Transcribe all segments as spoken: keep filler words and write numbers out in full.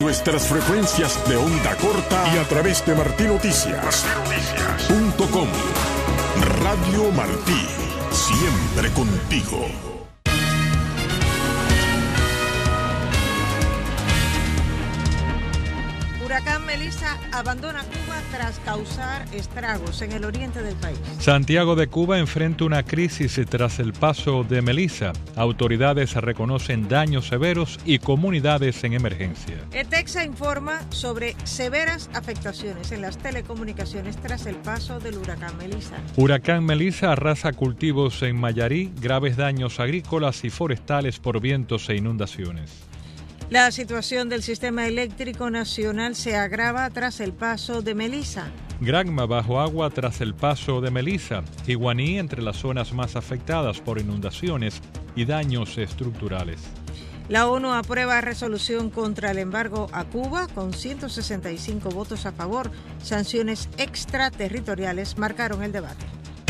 Nuestras frecuencias de onda corta y a través de martí noticias punto com. Radio Martí, siempre contigo. Huracán Melissa abandona Cuba tras causar estragos en el oriente del país. Santiago de Cuba enfrenta una crisis tras el paso de Melissa. Autoridades reconocen daños severos y comunidades en emergencia. ETEXA informa sobre severas afectaciones en las telecomunicaciones tras el paso del huracán Melissa. Huracán Melissa arrasa cultivos en Mayarí, graves daños agrícolas y forestales por vientos e inundaciones. La situación del sistema eléctrico nacional se agrava tras el paso de Melissa. Granma bajo agua tras el paso de Melissa. Iguaní entre las zonas más afectadas por inundaciones y daños estructurales. La ONU aprueba resolución contra el embargo a Cuba con ciento sesenta y cinco votos a favor. Sanciones extraterritoriales marcaron el debate.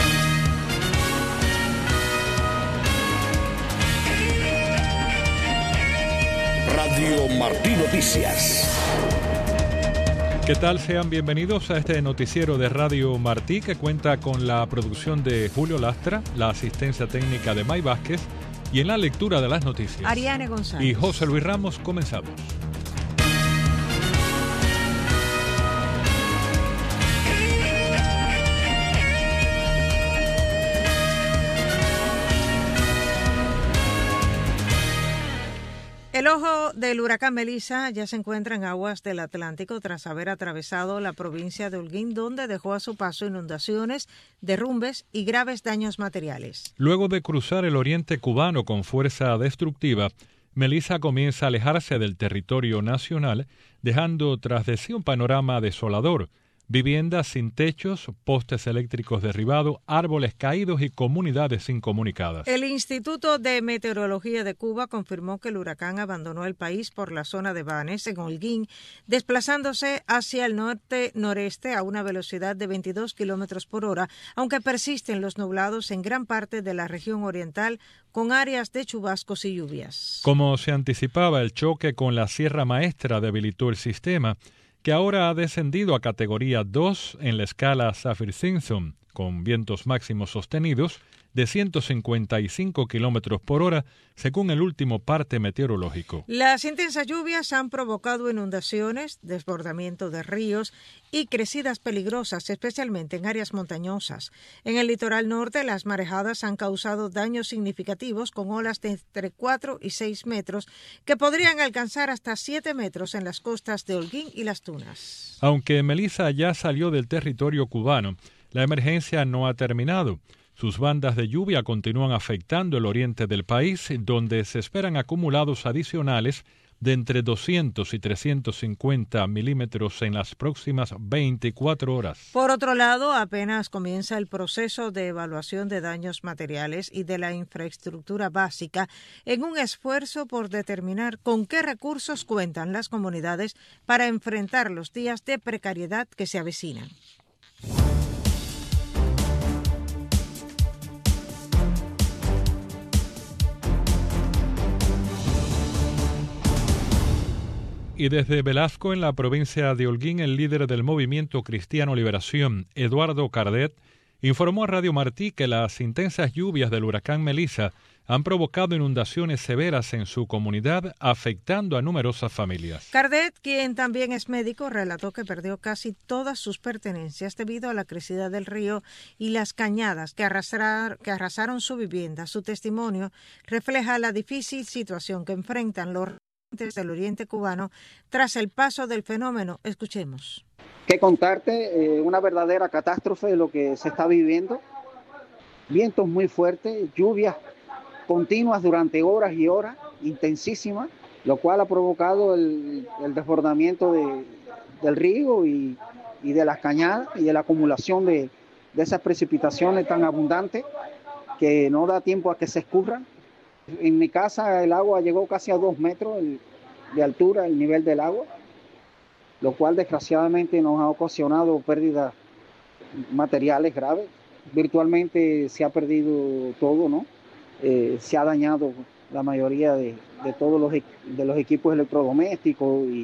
Radio Martí Noticias. ¿Qué tal? Sean bienvenidos a este noticiero de Radio Martí que cuenta con la producción de Julio Lastra, la asistencia técnica de May Vázquez y en la lectura de las noticias Ariane González y José Luis Ramos. Comenzamos. El ojo del huracán Melissa ya se encuentra en aguas del Atlántico tras haber atravesado la provincia de Holguín, donde dejó a su paso inundaciones, derrumbes y graves daños materiales. Luego de cruzar el oriente cubano con fuerza destructiva, Melissa comienza a alejarse del territorio nacional, dejando tras de sí un panorama desolador. Viviendas sin techos, postes eléctricos derribados, árboles caídos y comunidades incomunicadas. El Instituto de Meteorología de Cuba confirmó que el huracán abandonó el país por la zona de Banes, en Holguín, desplazándose hacia el norte-noreste a una velocidad de veintidós kilómetros por hora, aunque persisten los nublados en gran parte de la región oriental, con áreas de chubascos y lluvias. Como se anticipaba, el choque con la Sierra Maestra debilitó el sistema, que ahora ha descendido a categoría dos en la escala Saffir-Simpson, con vientos máximos sostenidos de ciento cincuenta y cinco kilómetros por hora, según el último parte meteorológico. Las intensas lluvias han provocado inundaciones, desbordamiento de ríos y crecidas peligrosas, especialmente en áreas montañosas. En el litoral norte, las marejadas han causado daños significativos con olas de entre cuatro y seis metros que podrían alcanzar hasta siete metros en las costas de Holguín y Las Tunas. Aunque Melissa ya salió del territorio cubano, la emergencia no ha terminado. Sus bandas de lluvia continúan afectando el oriente del país, donde se esperan acumulados adicionales de entre doscientos y trescientos cincuenta milímetros en las próximas veinticuatro horas. Por otro lado, apenas comienza el proceso de evaluación de daños materiales y de la infraestructura básica en un esfuerzo por determinar con qué recursos cuentan las comunidades para enfrentar los días de precariedad que se avecinan. Y desde Velasco, en la provincia de Holguín, el líder del Movimiento Cristiano Liberación, Eduardo Cardet, informó a Radio Martí que las intensas lluvias del huracán Melissa han provocado inundaciones severas en su comunidad, afectando a numerosas familias. Cardet, quien también es médico, relató que perdió casi todas sus pertenencias debido a la crecida del río y las cañadas que arrasaron, que arrasaron su vivienda. Su testimonio refleja la difícil situación que enfrentan los del oriente cubano tras el paso del fenómeno. Escuchemos. Que contarte, eh, una verdadera catástrofe de lo que se está viviendo. Vientos muy fuertes, lluvias continuas durante horas y horas, intensísimas, lo cual ha provocado el, el desbordamiento de, del río y, y de las cañadas y de la acumulación de, de esas precipitaciones tan abundantes que no da tiempo a que se escurran. En mi casa el agua llegó casi a dos metros de altura, el nivel del agua, lo cual desgraciadamente nos ha ocasionado pérdidas materiales graves. Virtualmente se ha perdido todo, ¿no? Eh, se ha dañado la mayoría de, de todos los, de los equipos electrodomésticos y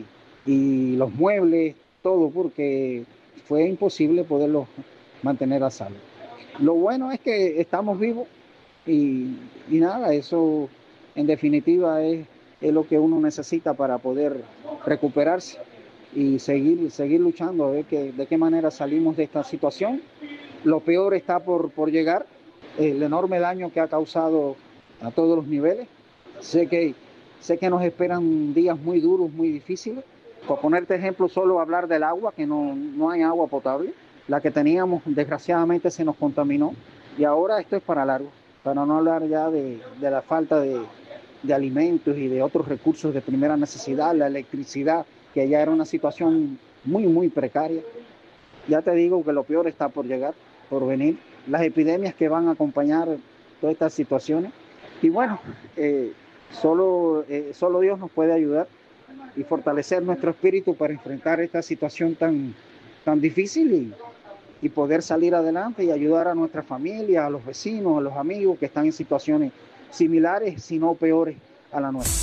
y los muebles, todo, porque fue imposible poderlos mantener a salvo. Lo bueno es que estamos vivos y, y nada, eso en definitiva es, es lo que uno necesita para poder recuperarse y seguir, seguir luchando a ver que, de qué manera salimos de esta situación. Lo peor está por, por llegar, el enorme daño que ha causado a todos los niveles. Sé que, sé que nos esperan días muy duros, muy difíciles. Por ponerte ejemplo, solo hablar del agua, que no, no hay agua potable. La que teníamos, desgraciadamente, se nos contaminó. Y ahora esto es para largo, para no hablar ya de, de la falta de, de alimentos y de otros recursos de primera necesidad, la electricidad, que ya era una situación muy, muy precaria. Ya te digo que lo peor está por llegar, por venir. Las epidemias que van a acompañar todas estas situaciones. Y bueno, eh, solo, eh, solo Dios nos puede ayudar y fortalecer nuestro espíritu para enfrentar esta situación tan, tan difícil y, y poder salir adelante y ayudar a nuestra familia, a los vecinos, a los amigos que están en situaciones similares, si no peores a la nuestra.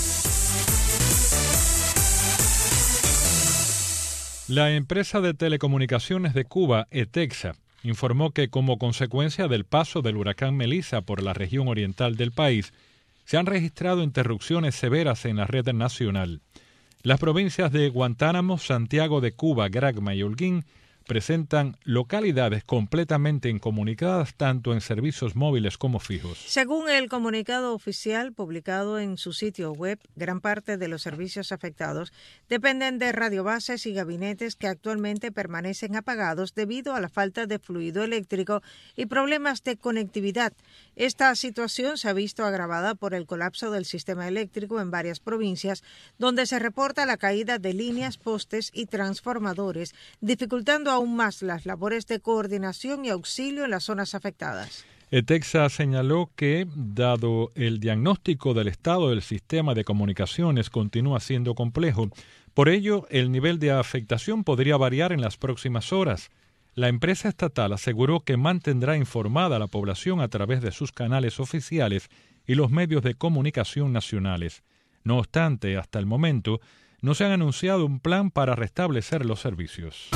La empresa de telecomunicaciones de Cuba, ETEXA, informó que como consecuencia del paso del huracán Melissa por la región oriental del país, se han registrado interrupciones severas en la red nacional. Las provincias de Guantánamo, Santiago de Cuba, Granma y Holguín presentan localidades completamente incomunicadas tanto en servicios móviles como fijos. Según el comunicado oficial publicado en su sitio web, gran parte de los servicios afectados dependen de radiobases y gabinetes que actualmente permanecen apagados debido a la falta de fluido eléctrico y problemas de conectividad. Esta situación se ha visto agravada por el colapso del sistema eléctrico en varias provincias, donde se reporta la caída de líneas, postes y transformadores, dificultando aún más las labores de coordinación y auxilio en las zonas afectadas. ETEXA señaló que, dado el diagnóstico del estado del sistema de comunicaciones continúa siendo complejo, por ello el nivel de afectación podría variar en las próximas horas. La empresa estatal aseguró que mantendrá informada a la población a través de sus canales oficiales y los medios de comunicación nacionales. No obstante, hasta el momento, no se han anunciado un plan para restablecer los servicios.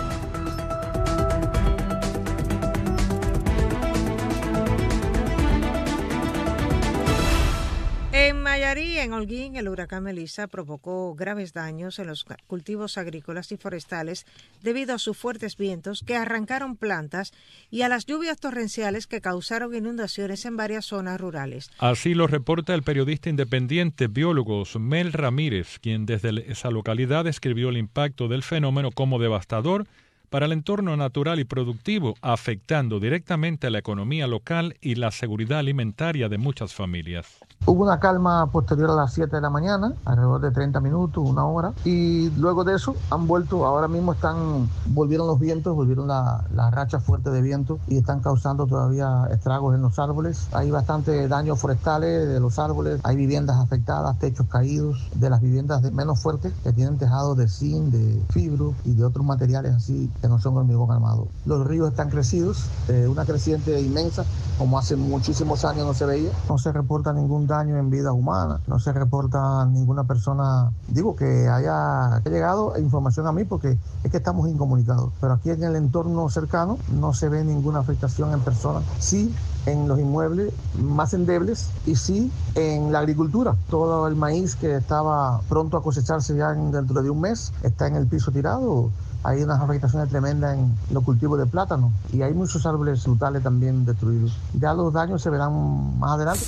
En Mayarí, en Holguín, el huracán Melissa provocó graves daños en los cultivos agrícolas y forestales debido a sus fuertes vientos que arrancaron plantas y a las lluvias torrenciales que causaron inundaciones en varias zonas rurales. Así lo reporta el periodista independiente biólogo Mel Ramírez, quien desde esa localidad describió el impacto del fenómeno como devastador para el entorno natural y productivo, afectando directamente a la economía local y la seguridad alimentaria de muchas familias. Hubo una calma posterior a las siete de la mañana, alrededor de treinta minutos, una hora, y luego de eso han vuelto, ahora mismo están, volvieron los vientos, volvieron la, la racha fuerte de viento y están causando todavía estragos en los árboles. Hay bastante daños forestales de los árboles, hay viviendas afectadas, techos caídos, de las viviendas de menos fuertes que tienen tejados de zinc, de fibro y de otros materiales así que no son hormigón armado. Los ríos están crecidos, eh, una creciente inmensa, como hace muchísimos años no se veía. No se reporta ningún daño en vida humana, no se reporta ninguna persona, digo, que haya llegado información a mí porque es que estamos incomunicados. Pero aquí en el entorno cercano no se ve ninguna afectación en personas. Sí, en los inmuebles más endebles y sí en la agricultura. Todo el maíz que estaba pronto a cosecharse ya en, dentro de un mes está en el piso tirado. Hay unas afectaciones tremendas en los cultivos de plátano y hay muchos árboles frutales también destruidos. Ya los daños se verán más adelante.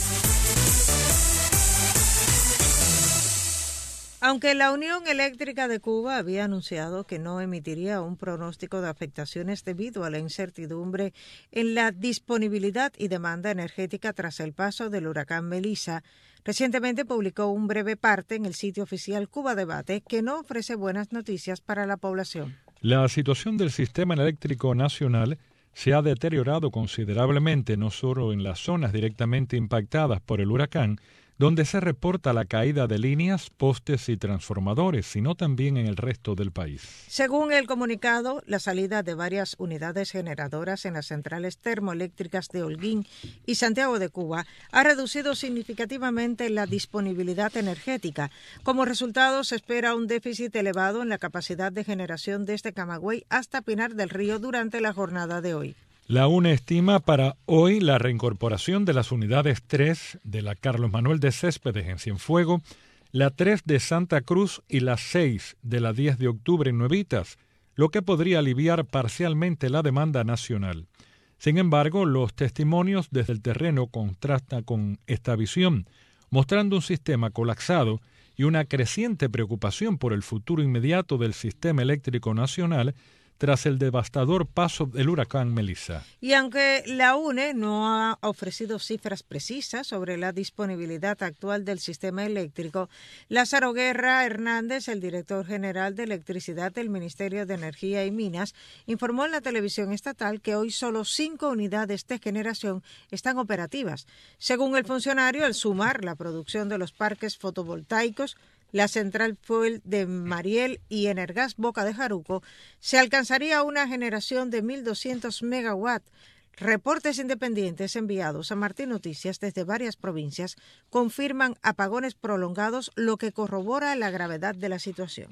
Aunque la Unión Eléctrica de Cuba había anunciado que no emitiría un pronóstico de afectaciones debido a la incertidumbre en la disponibilidad y demanda energética tras el paso del huracán Melissa, recientemente publicó un breve parte en el sitio oficial Cuba Debate que no ofrece buenas noticias para la población. La situación del sistema eléctrico nacional se ha deteriorado considerablemente no solo en las zonas directamente impactadas por el huracán, donde se reporta la caída de líneas, postes y transformadores, sino también en el resto del país. Según el comunicado, la salida de varias unidades generadoras en las centrales termoeléctricas de Holguín y Santiago de Cuba ha reducido significativamente la disponibilidad energética. Como resultado, se espera un déficit elevado en la capacidad de generación desde Camagüey hasta Pinar del Río durante la jornada de hoy. La U N E estima para hoy la reincorporación de las unidades tres de la Carlos Manuel de Céspedes en Cienfuegos, la tres de Santa Cruz y la seis de la diez de octubre en Nuevitas, lo que podría aliviar parcialmente la demanda nacional. Sin embargo, los testimonios desde el terreno contrastan con esta visión, mostrando un sistema colapsado y una creciente preocupación por el futuro inmediato del sistema eléctrico nacional tras el devastador paso del huracán Melissa. Y aunque la U N E no ha ofrecido cifras precisas sobre la disponibilidad actual del sistema eléctrico, Lázaro Guerra Hernández, el director general de electricidad del Ministerio de Energía y Minas, informó en la televisión estatal que hoy solo cinco unidades de generación están operativas. Según el funcionario, al sumar la producción de los parques fotovoltaicos, la central fuel de Mariel y Energas Boca de Jaruco, se alcanzaría una generación de mil doscientos megawatts. Reportes independientes enviados a Martín Noticias desde varias provincias confirman apagones prolongados, lo que corrobora la gravedad de la situación.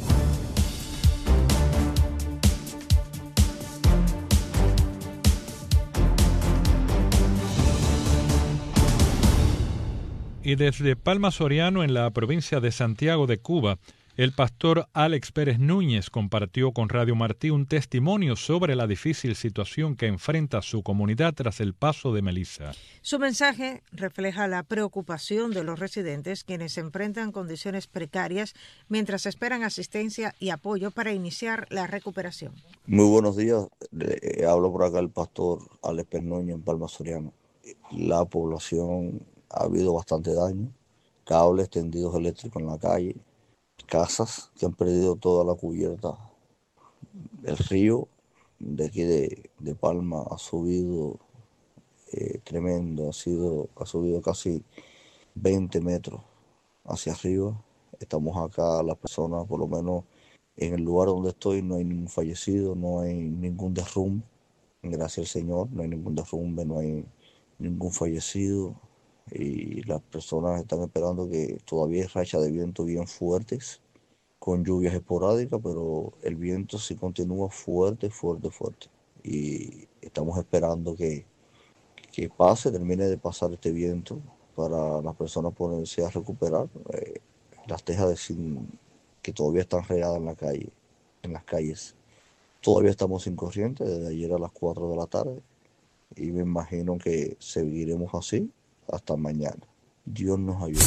Y desde Palma Soriano, en la provincia de Santiago de Cuba, el pastor Alex Pérez Núñez compartió con Radio Martí un testimonio sobre la difícil situación que enfrenta su comunidad tras el paso de Melissa. Su mensaje refleja la preocupación de los residentes, quienes enfrentan condiciones precarias mientras esperan asistencia y apoyo para iniciar la recuperación. Muy buenos días, eh, hablo por acá el pastor Alex Pérez Núñez en Palma Soriano. La población... Ha habido bastante daño, cables tendidos eléctricos en la calle, casas que han perdido toda la cubierta. El río de aquí de, de Palma ha subido eh, tremendo, ha, sido, ha subido casi veinte metros hacia arriba. Estamos acá, las personas, por lo menos en el lugar donde estoy, no hay ningún fallecido, no hay ningún derrumbe. Gracias al Señor, no hay ningún derrumbe, no hay ningún fallecido. Y las personas están esperando que todavía hay rachas de viento bien fuertes, con lluvias esporádicas, pero el viento sí continúa fuerte, fuerte, fuerte. Y estamos esperando que, que pase, termine de pasar este viento para las personas ponerse a recuperar. Eh, las tejas de zinc que todavía están regadas en la calle, en las calles. Todavía estamos sin corriente desde ayer a las cuatro de la tarde y me imagino que seguiremos así hasta mañana. Dios nos ayude.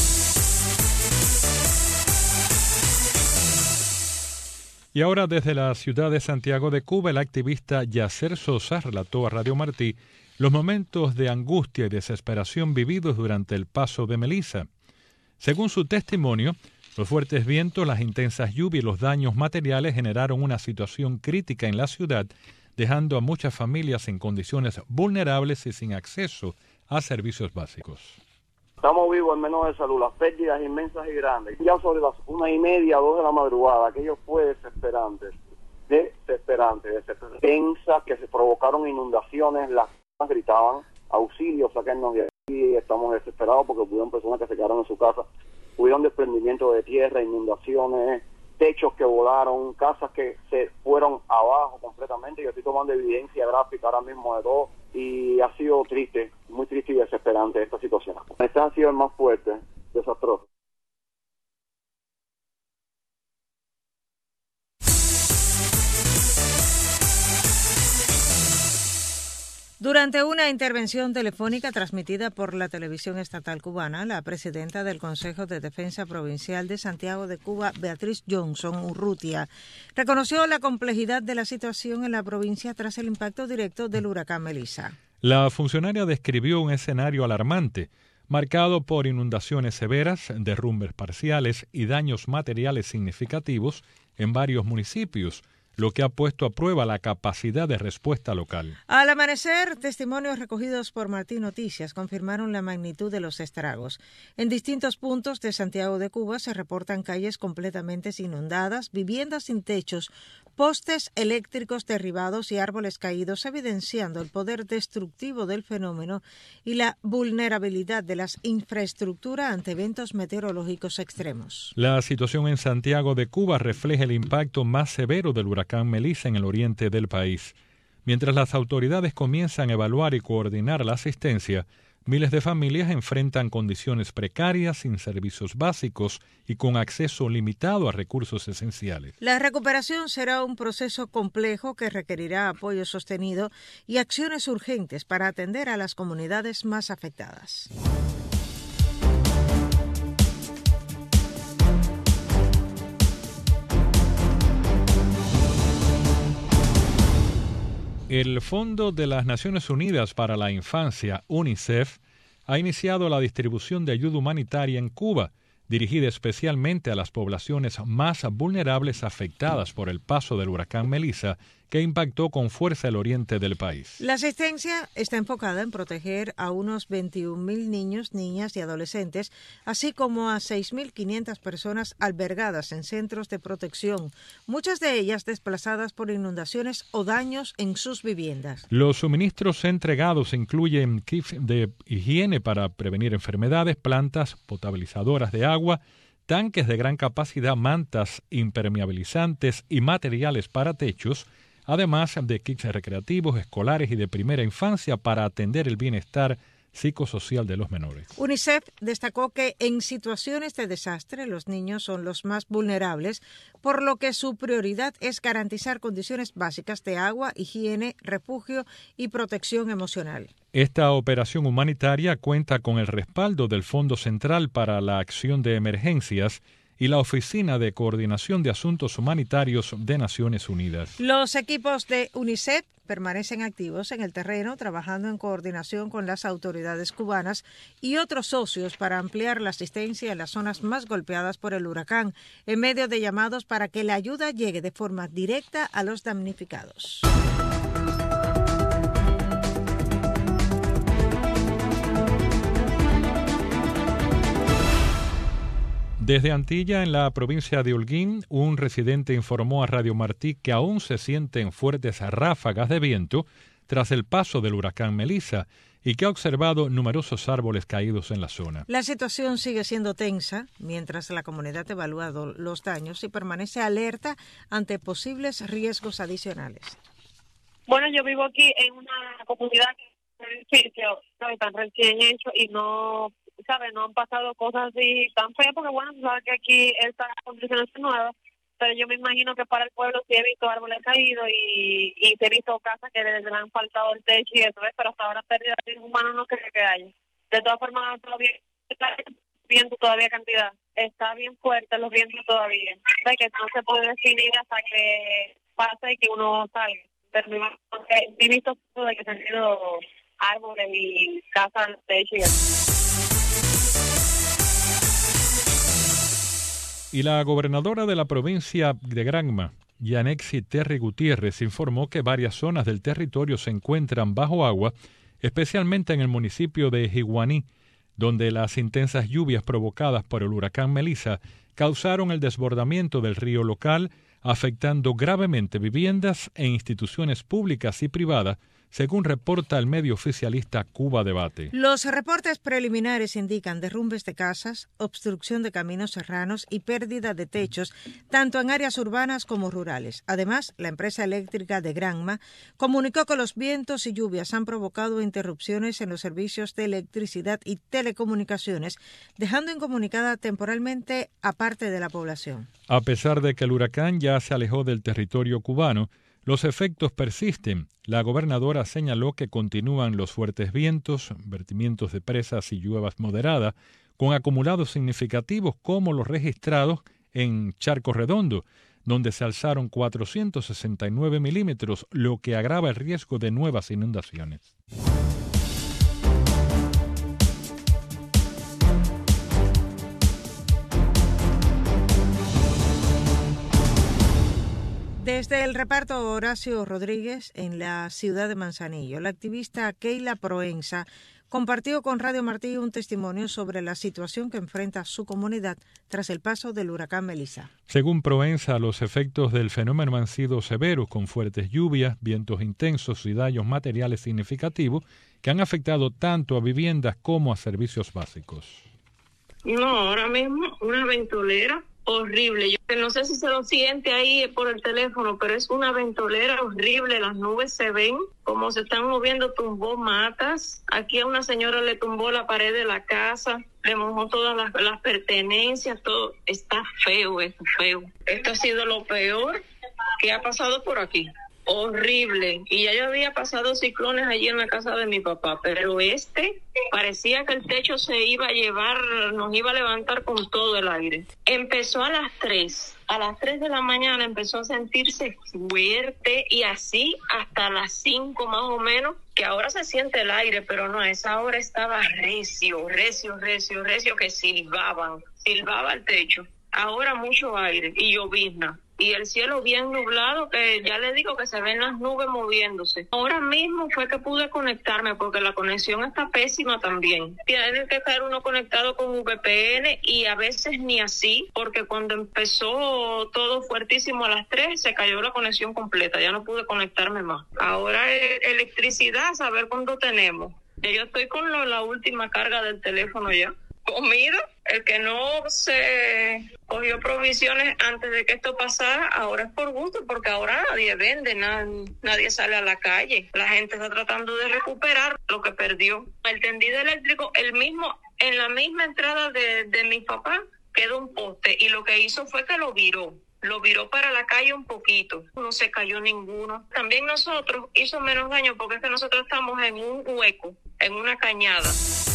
Y ahora desde la ciudad de Santiago de Cuba, el activista Yacer Sosa relató a Radio Martí los momentos de angustia y desesperación vividos durante el paso de Melissa. Según su testimonio, los fuertes vientos, las intensas lluvias y los daños materiales generaron una situación crítica en la ciudad, dejando a muchas familias en condiciones vulnerables y sin acceso a servicios básicos. Estamos vivos al menos de salud, las pérdidas inmensas y grandes. Ya sobre las una y media, dos de la madrugada, aquello fue desesperante, desesperante, desesperante. Tensas que se provocaron inundaciones, las personas gritaban, auxilio, saquennos de aquí, estamos desesperados porque hubieron personas que se quedaron en su casa, hubieron desprendimiento de tierra, inundaciones, techos que volaron, casas que se fueron abajo completamente. Yo estoy tomando evidencia gráfica ahora mismo de todo y ha sido triste, muy triste y desesperante esta situación. Este ha sido el más fuerte, desastroso. Durante una intervención telefónica transmitida por la televisión estatal cubana, la presidenta del Consejo de Defensa Provincial de Santiago de Cuba, Beatriz Johnson Urrutia, reconoció la complejidad de la situación en la provincia tras el impacto directo del huracán Melissa. La funcionaria describió un escenario alarmante, marcado por inundaciones severas, derrumbes parciales y daños materiales significativos en varios municipios, lo que ha puesto a prueba la capacidad de respuesta local. Al amanecer, testimonios recogidos por Martín Noticias confirmaron la magnitud de los estragos. En distintos puntos de Santiago de Cuba se reportan calles completamente inundadas, viviendas sin techos, postes eléctricos derribados y árboles caídos, evidenciando el poder destructivo del fenómeno y la vulnerabilidad de las infraestructuras ante eventos meteorológicos extremos. La situación en Santiago de Cuba refleja el impacto más severo del huracán Melissa en el oriente del país. Mientras las autoridades comienzan a evaluar y coordinar la asistencia, miles de familias enfrentan condiciones precarias, sin servicios básicos y con acceso limitado a recursos esenciales. La recuperación será un proceso complejo que requerirá apoyo sostenido y acciones urgentes para atender a las comunidades más afectadas. El Fondo de las Naciones Unidas para la Infancia, UNICEF, ha iniciado la distribución de ayuda humanitaria en Cuba, dirigida especialmente a las poblaciones más vulnerables afectadas por el paso del huracán Melissa, que impactó con fuerza el oriente del país. La asistencia está enfocada en proteger a unos veintiún mil niños, niñas y adolescentes, así como a seis mil quinientas personas albergadas en centros de protección, muchas de ellas desplazadas por inundaciones o daños en sus viviendas. Los suministros entregados incluyen kits de higiene para prevenir enfermedades, plantas potabilizadoras de agua, tanques de gran capacidad, mantas impermeabilizantes y materiales para techos, además de kits recreativos, escolares y de primera infancia para atender el bienestar psicosocial de los menores. UNICEF destacó que en situaciones de desastre los niños son los más vulnerables, por lo que su prioridad es garantizar condiciones básicas de agua, higiene, refugio y protección emocional. Esta operación humanitaria cuenta con el respaldo del Fondo Central para la Acción de Emergencias y la Oficina de Coordinación de Asuntos Humanitarios de Naciones Unidas. Los equipos de UNICEF permanecen activos en el terreno, trabajando en coordinación con las autoridades cubanas y otros socios para ampliar la asistencia en las zonas más golpeadas por el huracán, en medio de llamados para que la ayuda llegue de forma directa a los damnificados. Desde Antilla, en la provincia de Holguín, un residente informó a Radio Martí que aún se sienten fuertes ráfagas de viento tras el paso del huracán Melissa y que ha observado numerosos árboles caídos en la zona. La situación sigue siendo tensa mientras la comunidad evalúa los daños y permanece alerta ante posibles riesgos adicionales. Bueno, yo vivo aquí en una comunidad que es un edificio tan recién hecho y no... ¿sabes? No han pasado cosas así tan feas porque, bueno, sabes que aquí esta construcción es nueva, pero yo me imagino que para el pueblo sí he visto árboles caídos y, y he visto casas que les han faltado el techo y eso, ¿ves? Pero hasta ahora pérdida de humanos no creo que haya. De todas formas, todavía está viento todavía cantidad. Está bien fuerte los vientos todavía. ¿Ves? Que no se puede definir hasta que pase y que uno salga. Pero he visto de que se han ido árboles y casas al techo y eso. Y la gobernadora de la provincia de Granma, Yanexi Terry Gutiérrez, informó que varias zonas del territorio se encuentran bajo agua, especialmente en el municipio de Jiguaní, donde las intensas lluvias provocadas por el huracán Melissa causaron el desbordamiento del río local, afectando gravemente viviendas e instituciones públicas y privadas, según reporta el medio oficialista Cuba Debate. Los reportes preliminares indican derrumbes de casas, obstrucción de caminos serranos y pérdida de techos, tanto en áreas urbanas como rurales. Además, la empresa eléctrica de Granma comunicó que los vientos y lluvias han provocado interrupciones en los servicios de electricidad y telecomunicaciones, dejando incomunicada temporalmente a parte de la población. A pesar de que el huracán ya se alejó del territorio cubano, los efectos persisten. La gobernadora señaló que continúan los fuertes vientos, vertimientos de presas y lluvias moderadas, con acumulados significativos como los registrados en Charco Redondo, donde se alzaron cuatrocientos sesenta y nueve milímetros, lo que agrava el riesgo de nuevas inundaciones. Desde el reparto Horacio Rodríguez en la ciudad de Manzanillo, la activista Keila Proenza compartió con Radio Martí un testimonio sobre la situación que enfrenta su comunidad tras el paso del huracán Melissa. Según Proenza, los efectos del fenómeno han sido severos, con fuertes lluvias, vientos intensos y daños materiales significativos que han afectado tanto a viviendas como a servicios básicos. No, ahora mismo una ventolera horrible. Yo no sé si se lo siente ahí por el teléfono, pero es una ventolera horrible. Las nubes se ven como se están moviendo, tumbó matas. Aquí a una señora le tumbó la pared de la casa, le mojó todas las, las pertenencias, todo. Está feo, es feo. Esto ha sido lo peor que ha pasado por aquí. Horrible. Y ya yo había pasado ciclones allí en la casa de mi papá, pero este parecía que el techo se iba a llevar, nos iba a levantar con todo el aire. Empezó a las tres, a las tres de la mañana empezó a sentirse fuerte y así hasta las cinco más o menos, que ahora se siente el aire, pero no, a esa hora estaba recio, recio, recio, recio, que silbaban, silbaba el techo. Ahora mucho aire y llovizna. Y el cielo bien nublado, que ya le digo que se ven las nubes moviéndose. Ahora mismo fue que pude conectarme, porque la conexión está pésima también. Tiene que estar uno conectado con V P N y a veces ni así, porque cuando empezó todo fuertísimo a las tres, se cayó la conexión completa, ya no pude conectarme más. Ahora es electricidad, a saber cuándo tenemos. Ya yo estoy con lo, la última carga del teléfono ya. Comida, el que no se cogió provisiones antes de que esto pasara, ahora es por gusto, porque ahora nadie vende, nadie, nadie sale a la calle. La gente está tratando de recuperar lo que perdió. El tendido eléctrico, el mismo, en la misma entrada de, de mi papá, quedó un poste y lo que hizo fue que lo viró. Lo viró para la calle un poquito, no se cayó ninguno. También nosotros hizo menos daño porque es que nosotros estamos en un hueco, en una cañada.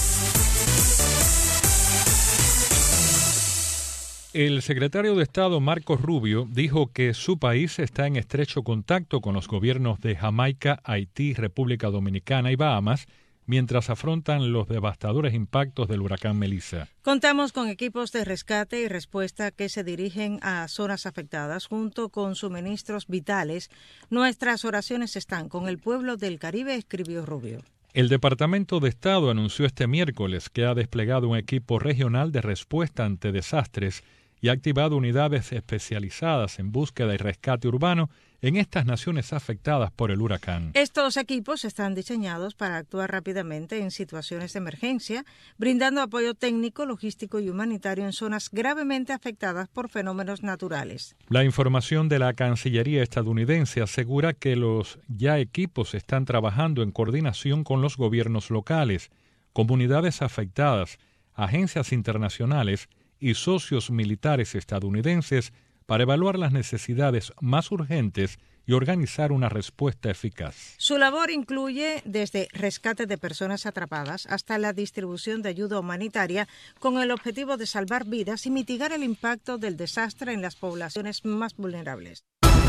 El secretario de Estado Marcos Rubio dijo que su país está en estrecho contacto con los gobiernos de Jamaica, Haití, República Dominicana y Bahamas mientras afrontan los devastadores impactos del huracán Melissa. Contamos con equipos de rescate y respuesta que se dirigen a zonas afectadas junto con suministros vitales. Nuestras oraciones están con el pueblo del Caribe, escribió Rubio. El Departamento de Estado anunció este miércoles que ha desplegado un equipo regional de respuesta ante desastres y ha activado unidades especializadas en búsqueda y rescate urbano en estas naciones afectadas por el huracán. Estos equipos están diseñados para actuar rápidamente en situaciones de emergencia, brindando apoyo técnico, logístico y humanitario en zonas gravemente afectadas por fenómenos naturales. La información de la Cancillería estadounidense asegura que los ya equipos están trabajando en coordinación con los gobiernos locales, comunidades afectadas, agencias internacionales y socios militares estadounidenses para evaluar las necesidades más urgentes y organizar una respuesta eficaz. Su labor incluye desde rescate de personas atrapadas hasta la distribución de ayuda humanitaria con el objetivo de salvar vidas y mitigar el impacto del desastre en las poblaciones más vulnerables.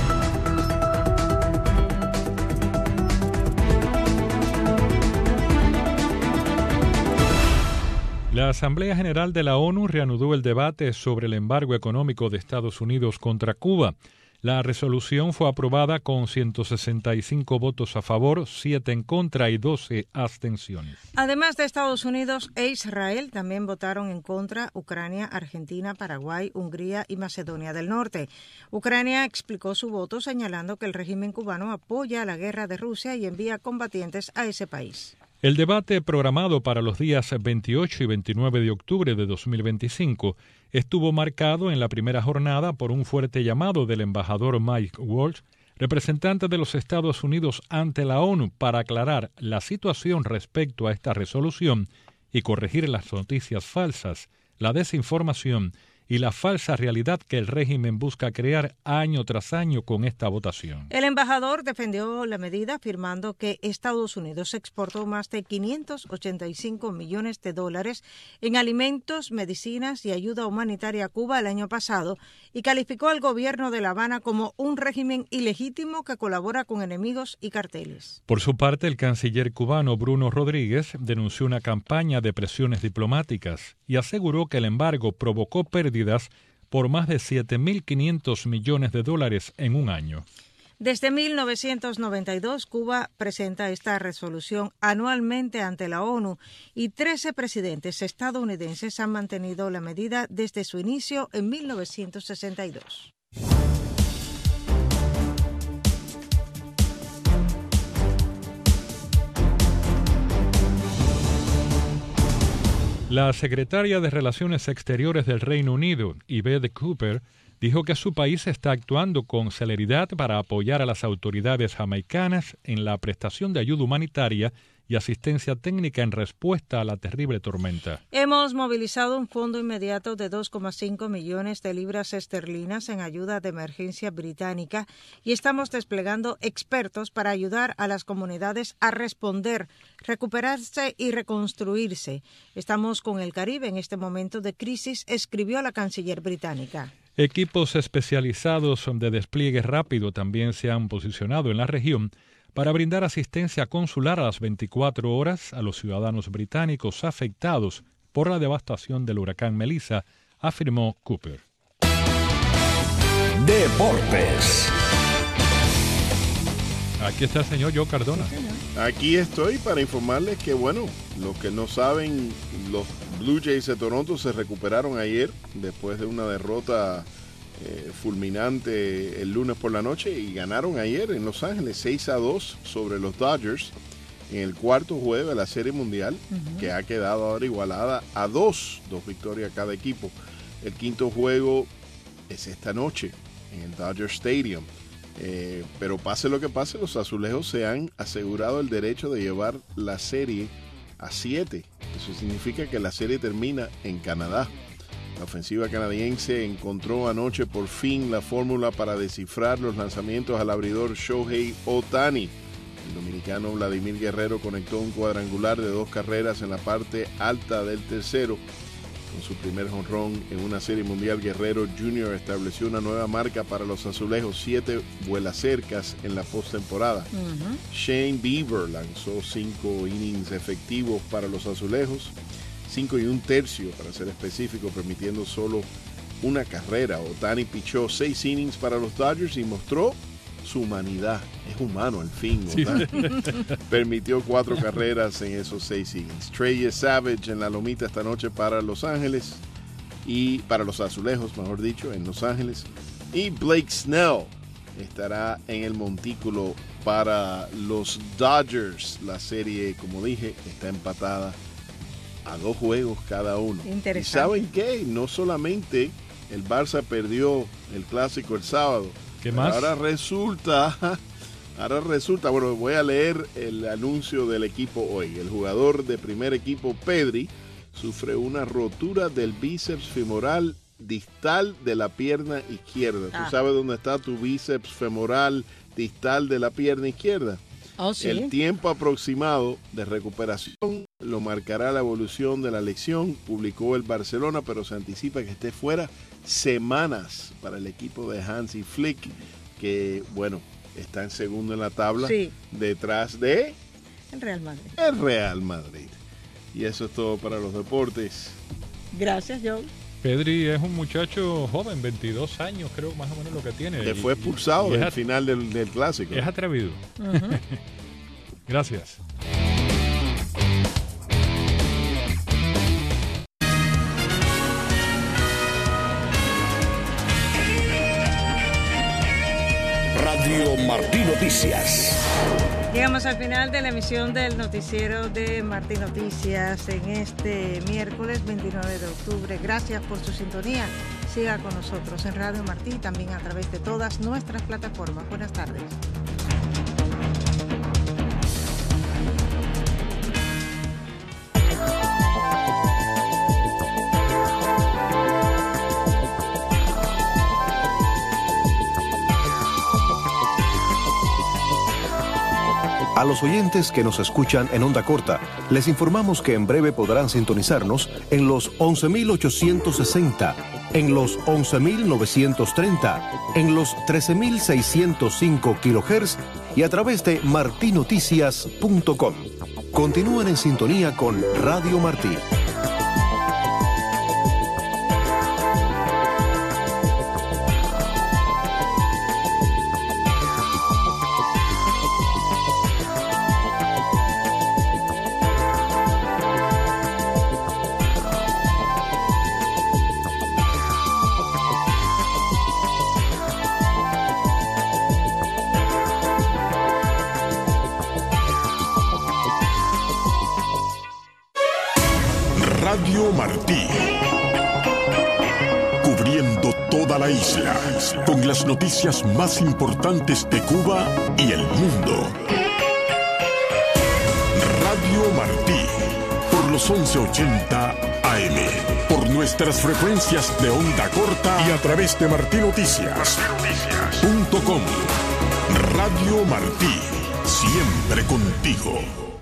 La Asamblea General de la ONU reanudó el debate sobre el embargo económico de Estados Unidos contra Cuba. La resolución fue aprobada con ciento sesenta y cinco votos a favor, siete en contra y doce abstenciones. Además de Estados Unidos e Israel, también votaron en contra Ucrania, Argentina, Paraguay, Hungría y Macedonia del Norte. Ucrania explicó su voto señalando que el régimen cubano apoya la guerra de Rusia y envía combatientes a ese país. El debate programado para los días veintiocho y veintinueve de octubre de dos mil veinticinco estuvo marcado en la primera jornada por un fuerte llamado del embajador Mike Waltz, representante de los Estados Unidos ante la ONU, para aclarar la situación respecto a esta resolución y corregir las noticias falsas, la desinformación y la falsa realidad que el régimen busca crear año tras año con esta votación. El embajador defendió la medida afirmando que Estados Unidos exportó más de quinientos ochenta y cinco millones de dólares en alimentos, medicinas y ayuda humanitaria a Cuba el año pasado y calificó al gobierno de La Habana como un régimen ilegítimo que colabora con enemigos y carteles. Por su parte, el canciller cubano Bruno Rodríguez denunció una campaña de presiones diplomáticas y aseguró que el embargo provocó pérdidas por más de siete mil quinientos millones de dólares en un año. Desde mil novecientos noventa y dos, Cuba presenta esta resolución anualmente ante la ONU y trece presidentes estadounidenses han mantenido la medida desde su inicio en mil novecientos sesenta y dos. La secretaria de Relaciones Exteriores del Reino Unido, Yvette Cooper, dijo que su país está actuando con celeridad para apoyar a las autoridades jamaicanas en la prestación de ayuda humanitaria y asistencia técnica en respuesta a la terrible tormenta. Hemos movilizado un fondo inmediato de dos coma cinco millones de libras esterlinas en ayuda de emergencia británica y estamos desplegando expertos para ayudar a las comunidades a responder, recuperarse y reconstruirse. Estamos con el Caribe en este momento de crisis, escribió la canciller británica. Equipos especializados de despliegue rápido también se han posicionado en la región para brindar asistencia consular a las veinticuatro horas a los ciudadanos británicos afectados por la devastación del huracán Melissa, afirmó Cooper. Deportes. Aquí está el señor Joe Cardona. Aquí estoy para informarles que, bueno, los que no saben, los Blue Jays de Toronto se recuperaron ayer después de una derrota eh, fulminante el lunes por la noche y ganaron ayer en Los Ángeles seis a dos sobre los Dodgers en el cuarto juego de la Serie Mundial, uh-huh. que ha quedado ahora igualada a dos, dos victorias cada equipo. El quinto juego es esta noche en el Dodger Stadium. Eh, pero pase lo que pase, los azulejos se han asegurado el derecho de llevar la serie a siete. Eso significa que la serie termina en Canadá. La ofensiva canadiense encontró anoche por fin la fórmula para descifrar los lanzamientos al abridor Shohei Ohtani. El dominicano Vladimir Guerrero conectó un cuadrangular de dos carreras en la parte alta del tercero. Con su primer jonrón en una serie mundial, Guerrero junior estableció una nueva marca para los azulejos, siete vuelacercas en la postemporada. Uh-huh. Shane Bieber lanzó cinco innings efectivos para los azulejos, cinco y un tercio para ser específico, permitiendo solo una carrera. Ohtani pichó seis innings para los Dodgers y mostró su humanidad. Es humano al fin, sí. Permitió cuatro carreras en esos seis innings. Trey Savage en la lomita esta noche para Los Ángeles y para los azulejos, mejor dicho, en Los Ángeles. Y Blake Snell estará en el montículo para los Dodgers. La serie, como dije, está empatada a dos juegos cada uno. Interesante. ¿Y saben qué? No solamente el Barça perdió el clásico el sábado. ¿Qué más? Ahora resulta, ahora resulta, bueno, voy a leer el anuncio del equipo hoy. El jugador de primer equipo, Pedri, sufre una rotura del bíceps femoral distal de la pierna izquierda. Ah. ¿Tú sabes dónde está tu bíceps femoral distal de la pierna izquierda? Oh, ¿sí? El tiempo aproximado de recuperación lo marcará la evolución de la lesión, publicó el Barcelona, pero se anticipa que esté fuera semanas para el equipo de Hansi Flick, que, bueno, está en segundo en la tabla, sí. detrás de el Real Madrid. El Real Madrid. Y eso es todo para los deportes. Gracias, Joe. Pedri es un muchacho joven, veintidós años, creo más o menos lo que tiene. Que fue expulsado del final del, del clásico. Es atrevido. Uh-huh. Gracias. Radio Martí Noticias. Llegamos al final de la emisión del noticiero de Martí Noticias en este miércoles veintinueve de octubre. Gracias por su sintonía. Siga con nosotros en Radio Martí y también a través de todas nuestras plataformas. Buenas tardes. A los oyentes que nos escuchan en onda corta, les informamos que en breve podrán sintonizarnos en los once mil ochocientos sesenta, en los once mil novecientos treinta, en los trece mil seiscientos cinco kilohertz y a través de marti noticias punto com. Continúen en sintonía con Radio Martí. Radio Martí. Cubriendo toda la isla, con las noticias más importantes de Cuba y el mundo. Radio Martí, por los once ochenta A M, por nuestras frecuencias de onda corta y a través de martí noticias punto com. Radio Martí, siempre contigo.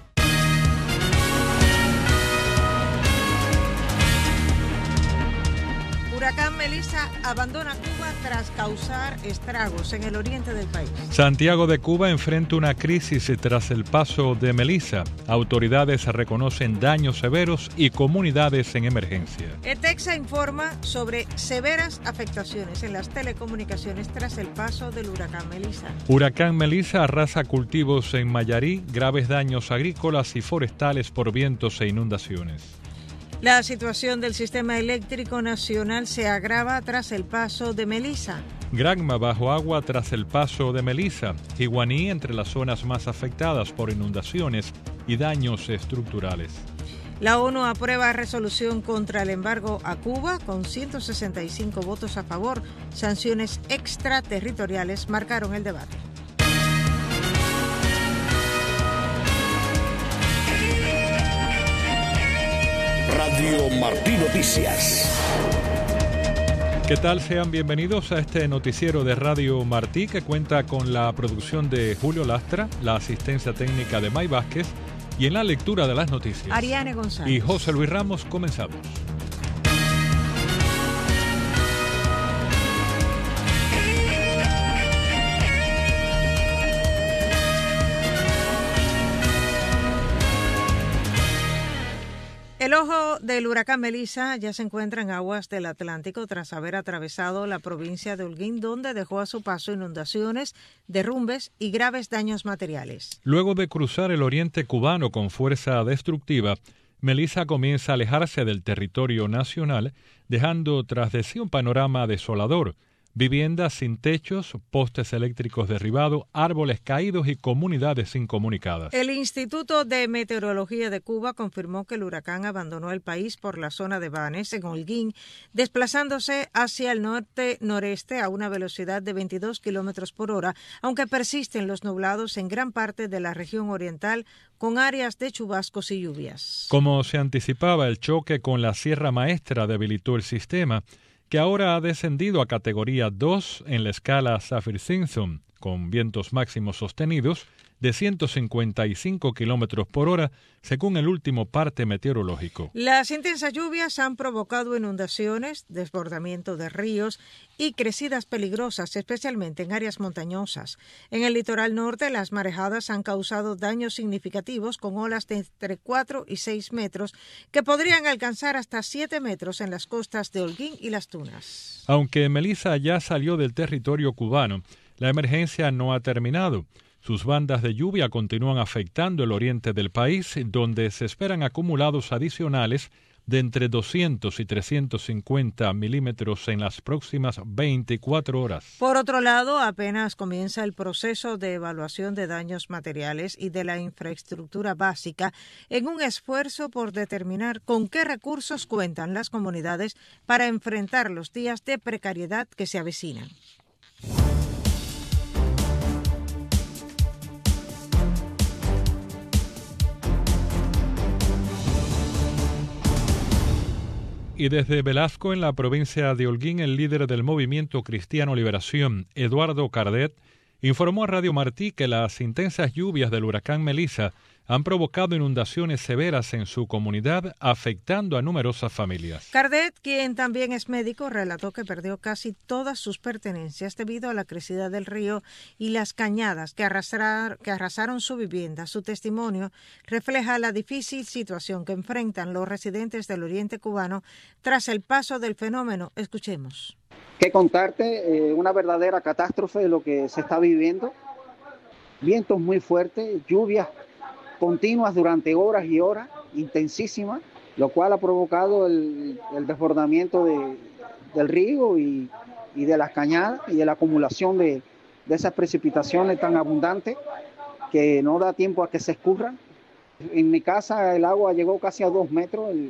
Huracán Melissa abandona Cuba tras causar estragos en el oriente del país. Santiago de Cuba enfrenta una crisis tras el paso de Melissa. Autoridades reconocen daños severos y comunidades en emergencia. ETEXA informa sobre severas afectaciones en las telecomunicaciones tras el paso del huracán Melissa. Huracán Melissa arrasa cultivos en Mayarí, graves daños agrícolas y forestales por vientos e inundaciones. La situación del sistema eléctrico nacional se agrava tras el paso de Melissa. Granma bajo agua tras el paso de Melissa. Jiguaní entre las zonas más afectadas por inundaciones y daños estructurales. La ONU aprueba resolución contra el embargo a Cuba con ciento sesenta y cinco votos a favor. Sanciones extraterritoriales marcaron el debate. Radio Martí Noticias. ¿Qué tal? Sean bienvenidos a este noticiero de Radio Martí que cuenta con la producción de Julio Lastra, la asistencia técnica de May Vázquez y en la lectura de las noticias Ariane González y José Luis Ramos. Comenzamos. El ojo del huracán Melissa ya se encuentra en aguas del Atlántico tras haber atravesado la provincia de Holguín, donde dejó a su paso inundaciones, derrumbes y graves daños materiales. Luego de cruzar el oriente cubano con fuerza destructiva, Melissa comienza a alejarse del territorio nacional, dejando tras de sí un panorama desolador. Viviendas sin techos, postes eléctricos derribados, árboles caídos y comunidades incomunicadas. El Instituto de Meteorología de Cuba confirmó que el huracán abandonó el país por la zona de Banes, en Holguín, desplazándose hacia el norte-noreste a una velocidad de veintidós kilómetros por hora, aunque persisten los nublados en gran parte de la región oriental, con áreas de chubascos y lluvias. Como se anticipaba, el choque con la Sierra Maestra debilitó el sistema, que ahora ha descendido a categoría dos en la escala Saffir-Simpson, con vientos máximos sostenidos de ciento cincuenta y cinco kilómetros por hora, según el último parte meteorológico. Las intensas lluvias han provocado inundaciones, desbordamiento de ríos y crecidas peligrosas, especialmente en áreas montañosas. En el litoral norte, las marejadas han causado daños significativos con olas de entre cuatro y seis metros, que podrían alcanzar hasta siete metros en las costas de Holguín y Las Tunas. Aunque Melissa ya salió del territorio cubano, la emergencia no ha terminado. Sus bandas de lluvia continúan afectando el oriente del país, donde se esperan acumulados adicionales de entre doscientos y trescientos cincuenta milímetros en las próximas veinticuatro horas. Por otro lado, apenas comienza el proceso de evaluación de daños materiales y de la infraestructura básica en un esfuerzo por determinar con qué recursos cuentan las comunidades para enfrentar los días de precariedad que se avecinan. Y desde Velasco, en la provincia de Holguín, el líder del Movimiento Cristiano Liberación, Eduardo Cardet, informó a Radio Martí que las intensas lluvias del huracán Melissa han provocado inundaciones severas en su comunidad, afectando a numerosas familias. Cardet, quien también es médico, relató que perdió casi todas sus pertenencias debido a la crecida del río y las cañadas que, arrastrar, que arrasaron su vivienda. Su testimonio refleja la difícil situación que enfrentan los residentes del oriente cubano tras el paso del fenómeno. Escuchemos. ¿Qué contarte? Eh, una verdadera catástrofe de lo que se está viviendo. Vientos muy fuertes, lluvias continuas durante horas y horas, intensísimas, lo cual ha provocado el, el desbordamiento de, del río y, y de las cañadas y de la acumulación de, de esas precipitaciones tan abundantes que no da tiempo a que se escurran. En mi casa el agua llegó casi a dos metros, el,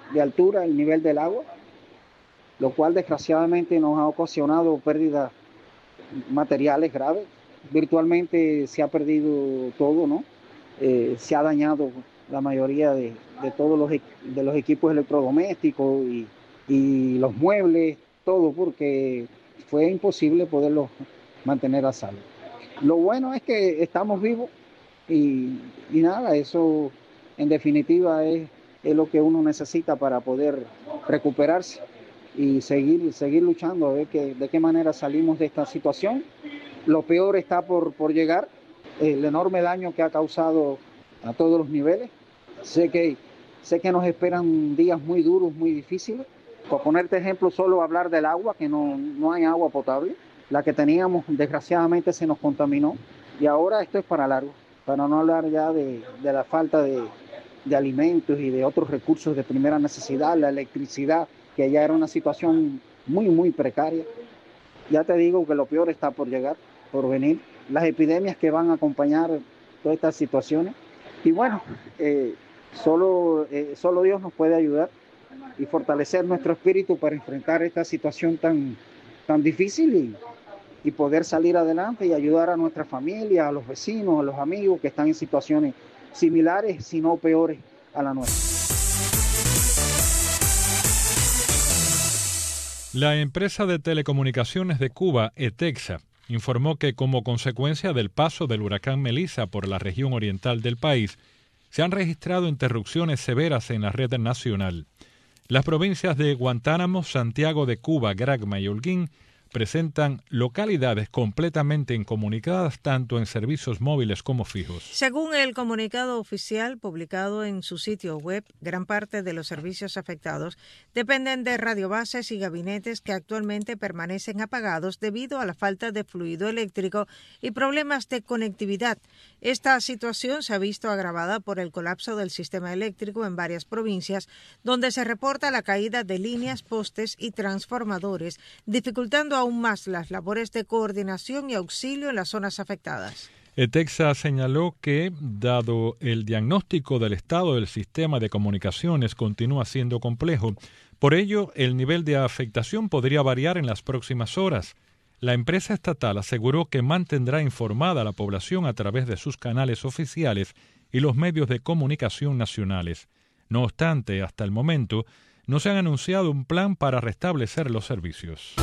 de altura el nivel del agua, lo cual desgraciadamente nos ha ocasionado pérdidas materiales graves. Virtualmente se ha perdido todo, ¿no? Eh, se ha dañado la mayoría de, de todos los, de los equipos electrodomésticos y, y los muebles, todo, porque fue imposible poderlos mantener a salvo. Lo bueno es que estamos vivos y, y nada, eso en definitiva es, es lo que uno necesita para poder recuperarse y seguir, seguir luchando a ver que, de qué manera salimos de esta situación. Lo peor está por, por llegar, el enorme daño que ha causado a todos los niveles. Sé que, sé que nos esperan días muy duros, muy difíciles. Por ponerte ejemplo, solo hablar del agua, que no, no hay agua potable. La que teníamos, desgraciadamente, se nos contaminó. Y ahora esto es para largo, para no hablar ya de, de la falta de, de alimentos y de otros recursos de primera necesidad, la electricidad, que ya era una situación muy, muy precaria. Ya te digo que lo peor está por llegar, por venir. Las epidemias que van a acompañar todas estas situaciones. Y bueno, eh, solo, eh, solo Dios nos puede ayudar y fortalecer nuestro espíritu para enfrentar esta situación tan, tan difícil y, y poder salir adelante y ayudar a nuestra familia, a los vecinos, a los amigos que están en situaciones similares, si no peores a la nuestra. La empresa de telecomunicaciones de Cuba, ETEXA, informó que como consecuencia del paso del huracán Melissa por la región oriental del país, se han registrado interrupciones severas en la red nacional. Las provincias de Guantánamo, Santiago de Cuba, Granma y Holguín presentan localidades completamente incomunicadas tanto en servicios móviles como fijos. Según el comunicado oficial publicado en su sitio web, gran parte de los servicios afectados dependen de radiobases y gabinetes que actualmente permanecen apagados debido a la falta de fluido eléctrico y problemas de conectividad. Esta situación se ha visto agravada por el colapso del sistema eléctrico en varias provincias, donde se reporta la caída de líneas, postes y transformadores, dificultando aún más las labores de coordinación y auxilio en las zonas afectadas. ETEXA señaló que, dado el diagnóstico del estado del sistema de comunicaciones continúa siendo complejo, por ello el nivel de afectación podría variar en las próximas horas. La empresa estatal aseguró que mantendrá informada a la población a través de sus canales oficiales y los medios de comunicación nacionales. No obstante, hasta el momento, no se han anunciado un plan para restablecer los servicios.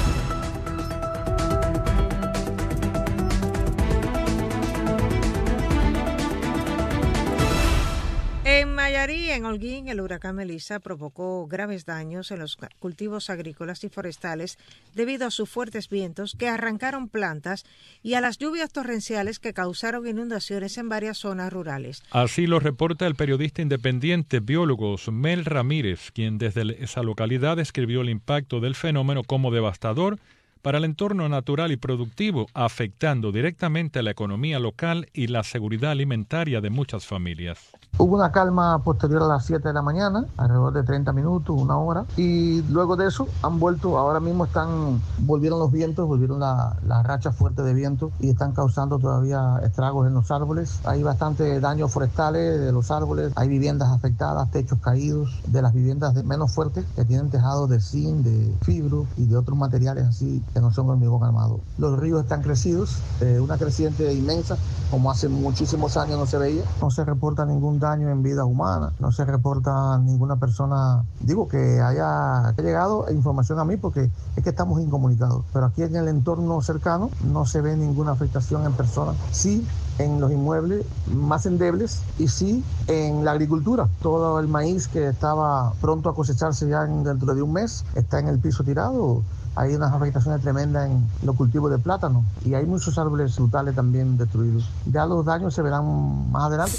En Mayarí, en Holguín, el huracán Melissa provocó graves daños en los cultivos agrícolas y forestales debido a sus fuertes vientos que arrancaron plantas y a las lluvias torrenciales que causaron inundaciones en varias zonas rurales. Así lo reporta el periodista independiente biólogo Osmel Ramírez, quien desde esa localidad describió el impacto del fenómeno como devastador para el entorno natural y productivo, afectando directamente a la economía local y la seguridad alimentaria de muchas familias. Hubo una calma posterior a las siete de la mañana, alrededor de treinta minutos, una hora, y luego de eso han vuelto, ahora mismo están, volvieron los vientos, volvieron la, la racha fuerte de viento y están causando todavía estragos en los árboles. Hay bastante daños forestales de los árboles, hay viviendas afectadas, techos caídos, de las viviendas de menos fuertes que tienen tejados de zinc, de fibro y de otros materiales así que no son hormigón armado. Los ríos están crecidos, eh, una creciente inmensa, como hace muchísimos años no se veía. No se reporta ningún daño en vida humana, no se reporta ninguna persona, digo, que haya llegado información a mí porque es que estamos incomunicados. Pero aquí en el entorno cercano no se ve ninguna afectación en personas. Sí, en los inmuebles más endebles y sí en la agricultura. Todo el maíz que estaba pronto a cosecharse ya en, dentro de un mes está en el piso tirado. Hay unas afectaciones tremendas en los cultivos de plátano y hay muchos árboles frutales también destruidos. Ya los daños se verán más adelante.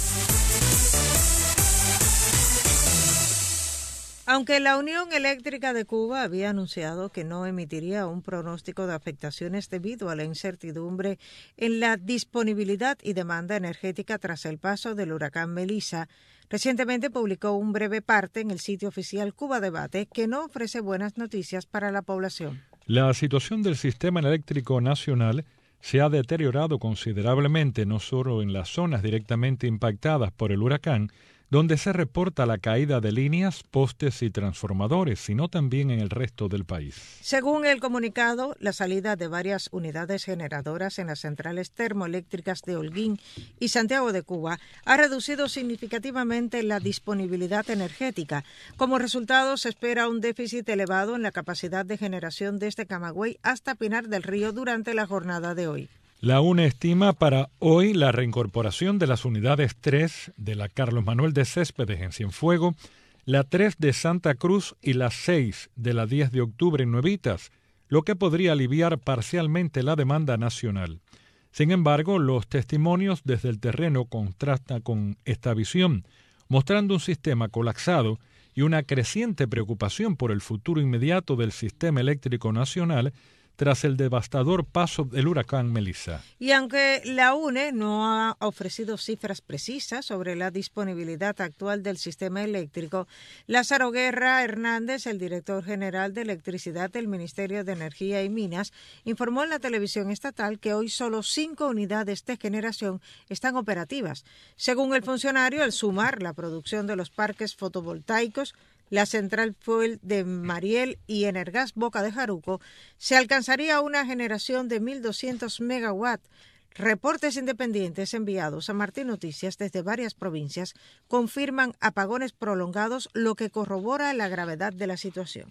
Aunque la Unión Eléctrica de Cuba había anunciado que no emitiría un pronóstico de afectaciones debido a la incertidumbre en la disponibilidad y demanda energética tras el paso del huracán Melissa, recientemente publicó un breve parte en el sitio oficial Cuba Debate que no ofrece buenas noticias para la población. La situación del sistema eléctrico nacional se ha deteriorado considerablemente no solo en las zonas directamente impactadas por el huracán, donde se reporta la caída de líneas, postes y transformadores, sino también en el resto del país. Según el comunicado, la salida de varias unidades generadoras en las centrales termoeléctricas de Holguín y Santiago de Cuba ha reducido significativamente la disponibilidad energética. Como resultado, se espera un déficit elevado en la capacidad de generación desde Camagüey hasta Pinar del Río durante la jornada de hoy. La U N E estima para hoy la reincorporación de las unidades tres de la Carlos Manuel de Céspedes en Cienfuegos, la tres de Santa Cruz y la seis de la diez de octubre en Nuevitas, lo que podría aliviar parcialmente la demanda nacional. Sin embargo, los testimonios desde el terreno contrastan con esta visión, mostrando un sistema colapsado y una creciente preocupación por el futuro inmediato del sistema eléctrico nacional tras el devastador paso del huracán Melissa. Y aunque la U N E no ha ofrecido cifras precisas sobre la disponibilidad actual del sistema eléctrico, Lázaro Guerra Hernández, el director general de electricidad del Ministerio de Energía y Minas, informó en la televisión estatal que hoy solo cinco unidades de generación están operativas. Según el funcionario, al sumar la producción de los parques fotovoltaicos, la central fuel de Mariel y Energas Boca de Jaruco, se alcanzaría una generación de mil doscientos megawatts. Reportes independientes enviados a Martín Noticias desde varias provincias confirman apagones prolongados, lo que corrobora la gravedad de la situación.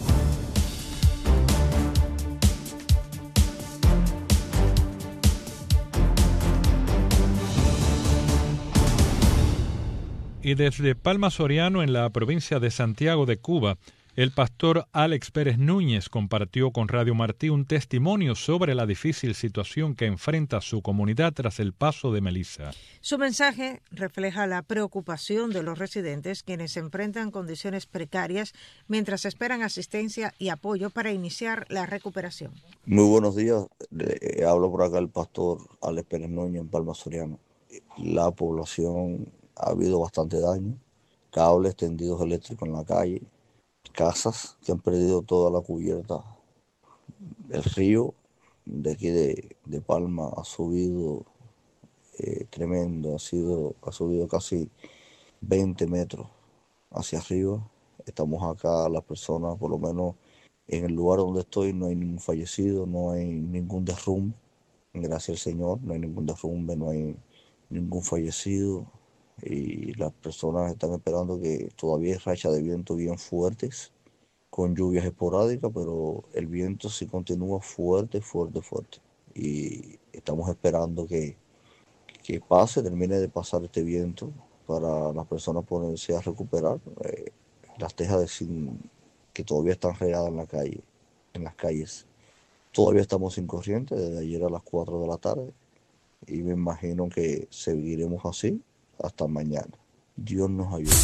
Y desde Palma Soriano, en la provincia de Santiago de Cuba, el pastor Alex Pérez Núñez compartió con Radio Martí un testimonio sobre la difícil situación que enfrenta su comunidad tras el paso de Melissa. Su mensaje refleja la preocupación de los residentes, quienes enfrentan condiciones precarias mientras esperan asistencia y apoyo para iniciar la recuperación. Muy buenos días, eh, hablo por acá el pastor Alex Pérez Núñez en Palma Soriano. La población... Ha habido bastante daño, cables tendidos eléctricos en la calle, casas que han perdido toda la cubierta. El río de aquí de, de Palma ha subido eh, tremendo, ha, sido, ha subido casi veinte metros hacia arriba. Estamos acá, las personas, por lo menos en el lugar donde estoy, no hay ningún fallecido, no hay ningún derrumbe. Gracias al Señor, no hay ningún derrumbe, no hay ningún fallecido. Y las personas están esperando que todavía hay rachas de viento bien fuertes, con lluvias esporádicas, pero el viento sí continúa fuerte, fuerte, fuerte. Y estamos esperando que, que pase, termine de pasar este viento para las personas ponerse a recuperar eh, las tejas de zinc que todavía están regadas en la calle, en las calles. Todavía estamos sin corriente desde ayer a las cuatro de la tarde y me imagino que seguiremos así hasta mañana. Dios nos ayude.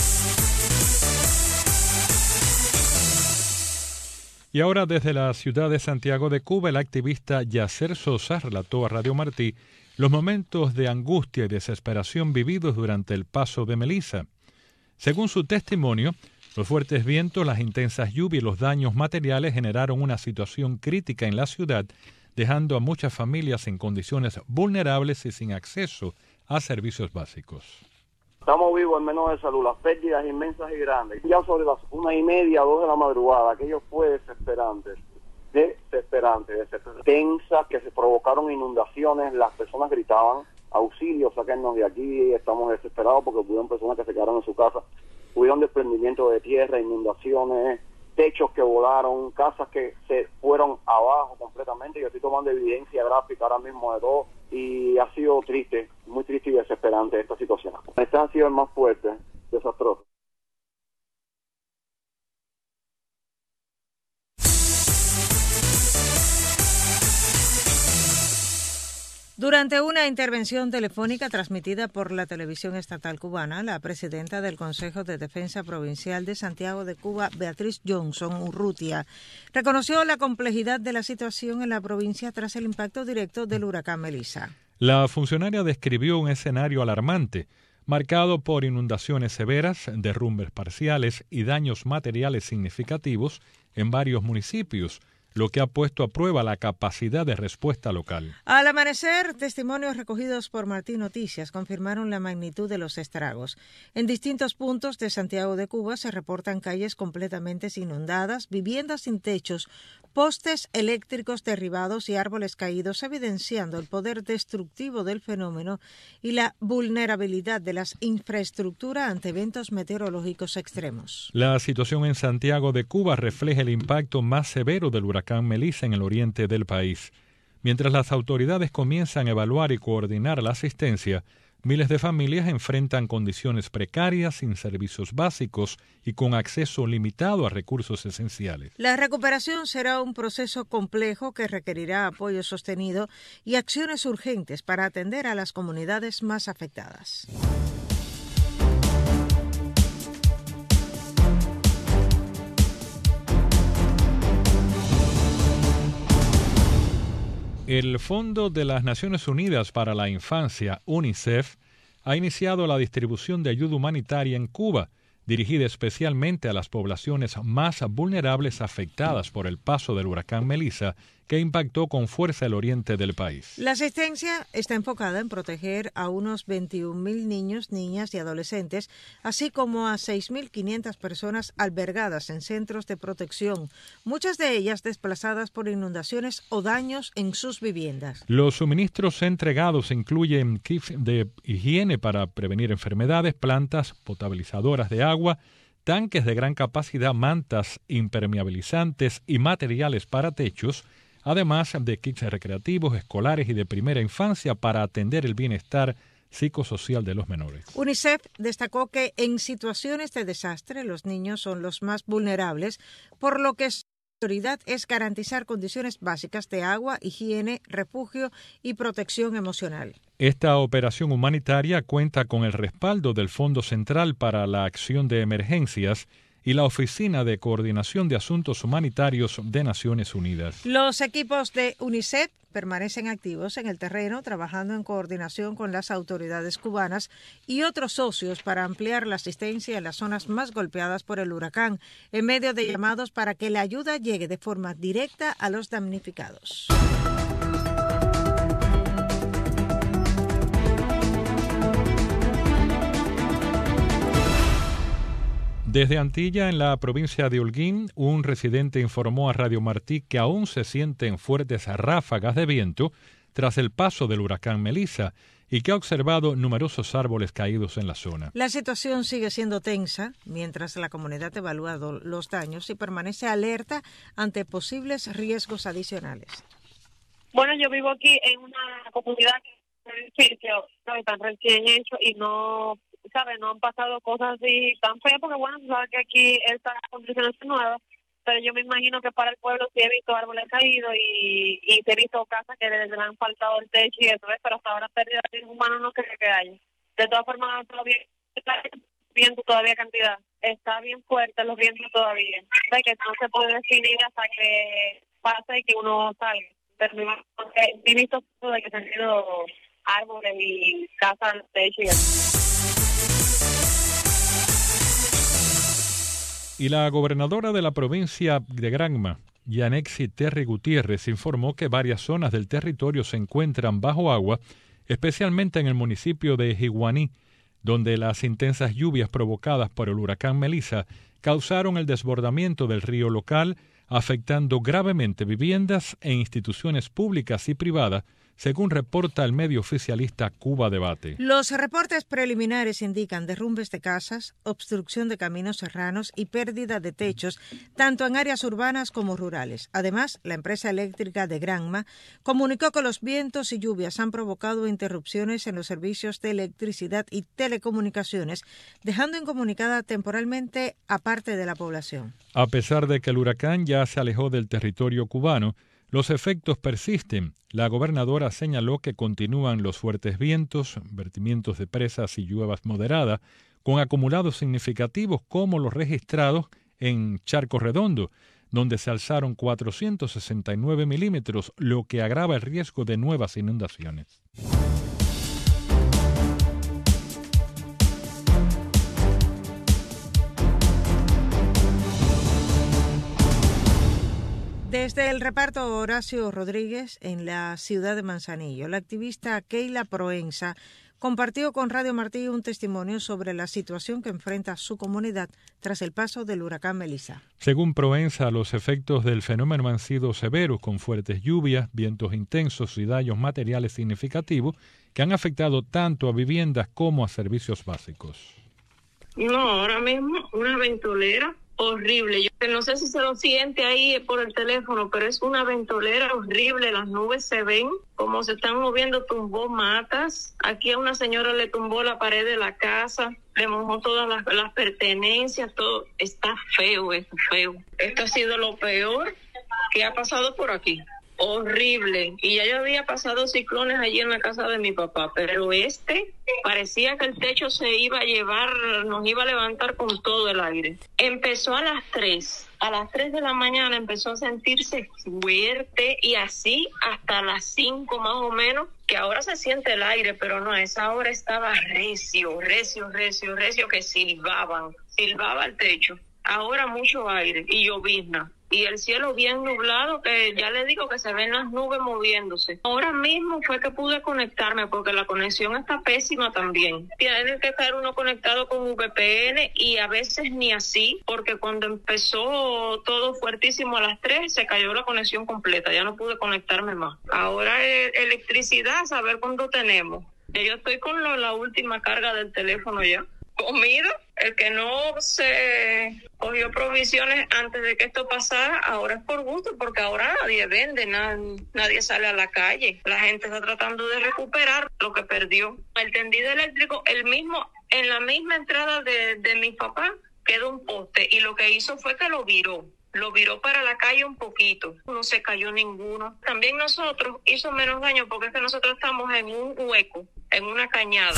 Y ahora desde la ciudad de Santiago de Cuba, el activista Yacer Sosa relató a Radio Martí los momentos de angustia y desesperación vividos durante el paso de Melissa. Según su testimonio, los fuertes vientos, las intensas lluvias y los daños materiales generaron una situación crítica en la ciudad, dejando a muchas familias en condiciones vulnerables y sin acceso a servicios básicos. Estamos vivos en menos de salud, las pérdidas inmensas y grandes. Ya sobre las una y media, dos de la madrugada, aquello fue desesperante, desesperante, desesperante. Tensas, que se provocaron inundaciones, las personas gritaban, auxilio, sáquennos de aquí, estamos desesperados porque hubieron personas que se quedaron en su casa, hubieron desprendimiento de tierra, inundaciones, techos que volaron, casas que se fueron abajo completamente. Yo estoy tomando evidencia gráfica ahora mismo de todo y ha sido triste, muy triste y desesperante esta situación. Este ha sido el más fuerte, desastroso. Durante una intervención telefónica transmitida por la televisión estatal cubana, la presidenta del Consejo de Defensa Provincial de Santiago de Cuba, Beatriz Johnson Urrutia, reconoció la complejidad de la situación en la provincia tras el impacto directo del huracán Melissa. La funcionaria describió un escenario alarmante, marcado por inundaciones severas, derrumbes parciales y daños materiales significativos en varios municipios, lo que ha puesto a prueba la capacidad de respuesta local. Al amanecer, testimonios recogidos por Martín Noticias confirmaron la magnitud de los estragos. En distintos puntos de Santiago de Cuba se reportan calles completamente inundadas, viviendas sin techos, postes eléctricos derribados y árboles caídos, evidenciando el poder destructivo del fenómeno y la vulnerabilidad de las infraestructuras ante eventos meteorológicos extremos. La situación en Santiago de Cuba refleja el impacto más severo del huracán Melissa en el oriente del país. Mientras las autoridades comienzan a evaluar y coordinar la asistencia, miles de familias enfrentan condiciones precarias, sin servicios básicos y con acceso limitado a recursos esenciales. La recuperación será un proceso complejo que requerirá apoyo sostenido y acciones urgentes para atender a las comunidades más afectadas. El Fondo de las Naciones Unidas para la Infancia, UNICEF, ha iniciado la distribución de ayuda humanitaria en Cuba, dirigida especialmente a las poblaciones más vulnerables afectadas por el paso del huracán Melissa, que impactó con fuerza el oriente del país. La asistencia está enfocada en proteger a unos veintiún mil niños, niñas y adolescentes, así como a seis mil quinientas personas albergadas en centros de protección, muchas de ellas desplazadas por inundaciones o daños en sus viviendas. Los suministros entregados incluyen kits de higiene para prevenir enfermedades, plantas potabilizadoras de agua, tanques de gran capacidad, mantas impermeabilizantes y materiales para techos, además de kits recreativos, escolares y de primera infancia para atender el bienestar psicosocial de los menores. UNICEF destacó que en situaciones de desastre los niños son los más vulnerables, por lo que su prioridad es garantizar condiciones básicas de agua, higiene, refugio y protección emocional. Esta operación humanitaria cuenta con el respaldo del Fondo Central para la Acción de Emergencias y la Oficina de Coordinación de Asuntos Humanitarios de Naciones Unidas. Los equipos de UNICEF permanecen activos en el terreno, trabajando en coordinación con las autoridades cubanas y otros socios para ampliar la asistencia en las zonas más golpeadas por el huracán, en medio de llamados para que la ayuda llegue de forma directa a los damnificados. Desde Antilla, en la provincia de Holguín, un residente informó a Radio Martí que aún se sienten fuertes ráfagas de viento tras el paso del huracán Melissa y que ha observado numerosos árboles caídos en la zona. La situación sigue siendo tensa mientras la comunidad evalúa los daños y permanece alerta ante posibles riesgos adicionales. Bueno, yo vivo aquí en una comunidad que es un edificio, ¿sabes?, tan recién hecho y no... ¿sabes? No han pasado cosas así tan feas, porque bueno, sabes que aquí esta construcción es nueva, pero yo me imagino que para el pueblo sí he visto árboles caídos y, y he visto casas que les han faltado el techo y eso, ¿ves? Pero hasta ahora pérdida de humanos no creo que haya. De todas formas, todavía está viento todavía cantidad, está bien fuerte los vientos todavía, ¿ves? Que no se puede definir hasta que pase y que uno salga, pero he visto de que se han ido árboles y casas al techo y eso. Y la gobernadora de la provincia de Granma, Yanexi Terry Gutiérrez, informó que varias zonas del territorio se encuentran bajo agua, especialmente en el municipio de Jiguaní, donde las intensas lluvias provocadas por el huracán Melissa causaron el desbordamiento del río local, afectando gravemente viviendas e instituciones públicas y privadas, según reporta el medio oficialista Cuba Debate. Los reportes preliminares indican derrumbes de casas, obstrucción de caminos serranos y pérdida de techos, tanto en áreas urbanas como rurales. Además, la empresa eléctrica de Granma comunicó que los vientos y lluvias han provocado interrupciones en los servicios de electricidad y telecomunicaciones, dejando incomunicada temporalmente a parte de la población. A pesar de que el huracán ya se alejó del territorio cubano, los efectos persisten. La gobernadora señaló que continúan los fuertes vientos, vertimientos de presas y lluvias moderadas, con acumulados significativos como los registrados en Charco Redondo, donde se alzaron cuatrocientos sesenta y nueve milímetros, lo que agrava el riesgo de nuevas inundaciones. Desde el reparto Horacio Rodríguez en la ciudad de Manzanillo, la activista Keila Proenza compartió con Radio Martí un testimonio sobre la situación que enfrenta su comunidad tras el paso del huracán Melissa. Según Proenza, los efectos del fenómeno han sido severos, con fuertes lluvias, vientos intensos y daños materiales significativos que han afectado tanto a viviendas como a servicios básicos. No, ahora mismo una ventolera horrible. Yo no sé si se lo siente ahí por el teléfono, pero es una ventolera horrible. Las nubes se ven como se están moviendo, tumbó matas. Aquí a una señora le tumbó la pared de la casa, le mojó todas las, las pertenencias, todo. Está feo, esto feo. Esto ha sido lo peor que ha pasado por aquí. Horrible. Y ya yo había pasado ciclones allí en la casa de mi papá, pero este parecía que el techo se iba a llevar, nos iba a levantar con todo el aire. Empezó a las tres, a las tres de la mañana empezó a sentirse fuerte y así hasta las cinco más o menos, que ahora se siente el aire, pero no, a esa hora estaba recio, recio, recio, recio, que silbaban, silbaba el techo. Ahora mucho aire y llovizna. Y el cielo bien nublado, que ya le digo que se ven las nubes moviéndose. Ahora mismo fue que pude conectarme, porque la conexión está pésima también. Tiene que estar uno conectado con V P N y a veces ni así, porque cuando empezó todo fuertísimo a las tres, se cayó la conexión completa, ya no pude conectarme más. Ahora es electricidad, a saber cuándo tenemos. Yo estoy con lo, la última carga del teléfono ya. Comida, el que no se cogió provisiones antes de que esto pasara, ahora es por gusto, porque ahora nadie vende, nadie, nadie sale a la calle. La gente está tratando de recuperar lo que perdió. El tendido eléctrico, el mismo, en la misma entrada de, de mi papá, quedó un poste y lo que hizo fue que lo viró. Lo viró para la calle un poquito, no se cayó ninguno. También nosotros hizo menos daño porque es que nosotros estamos en un hueco, en una cañada.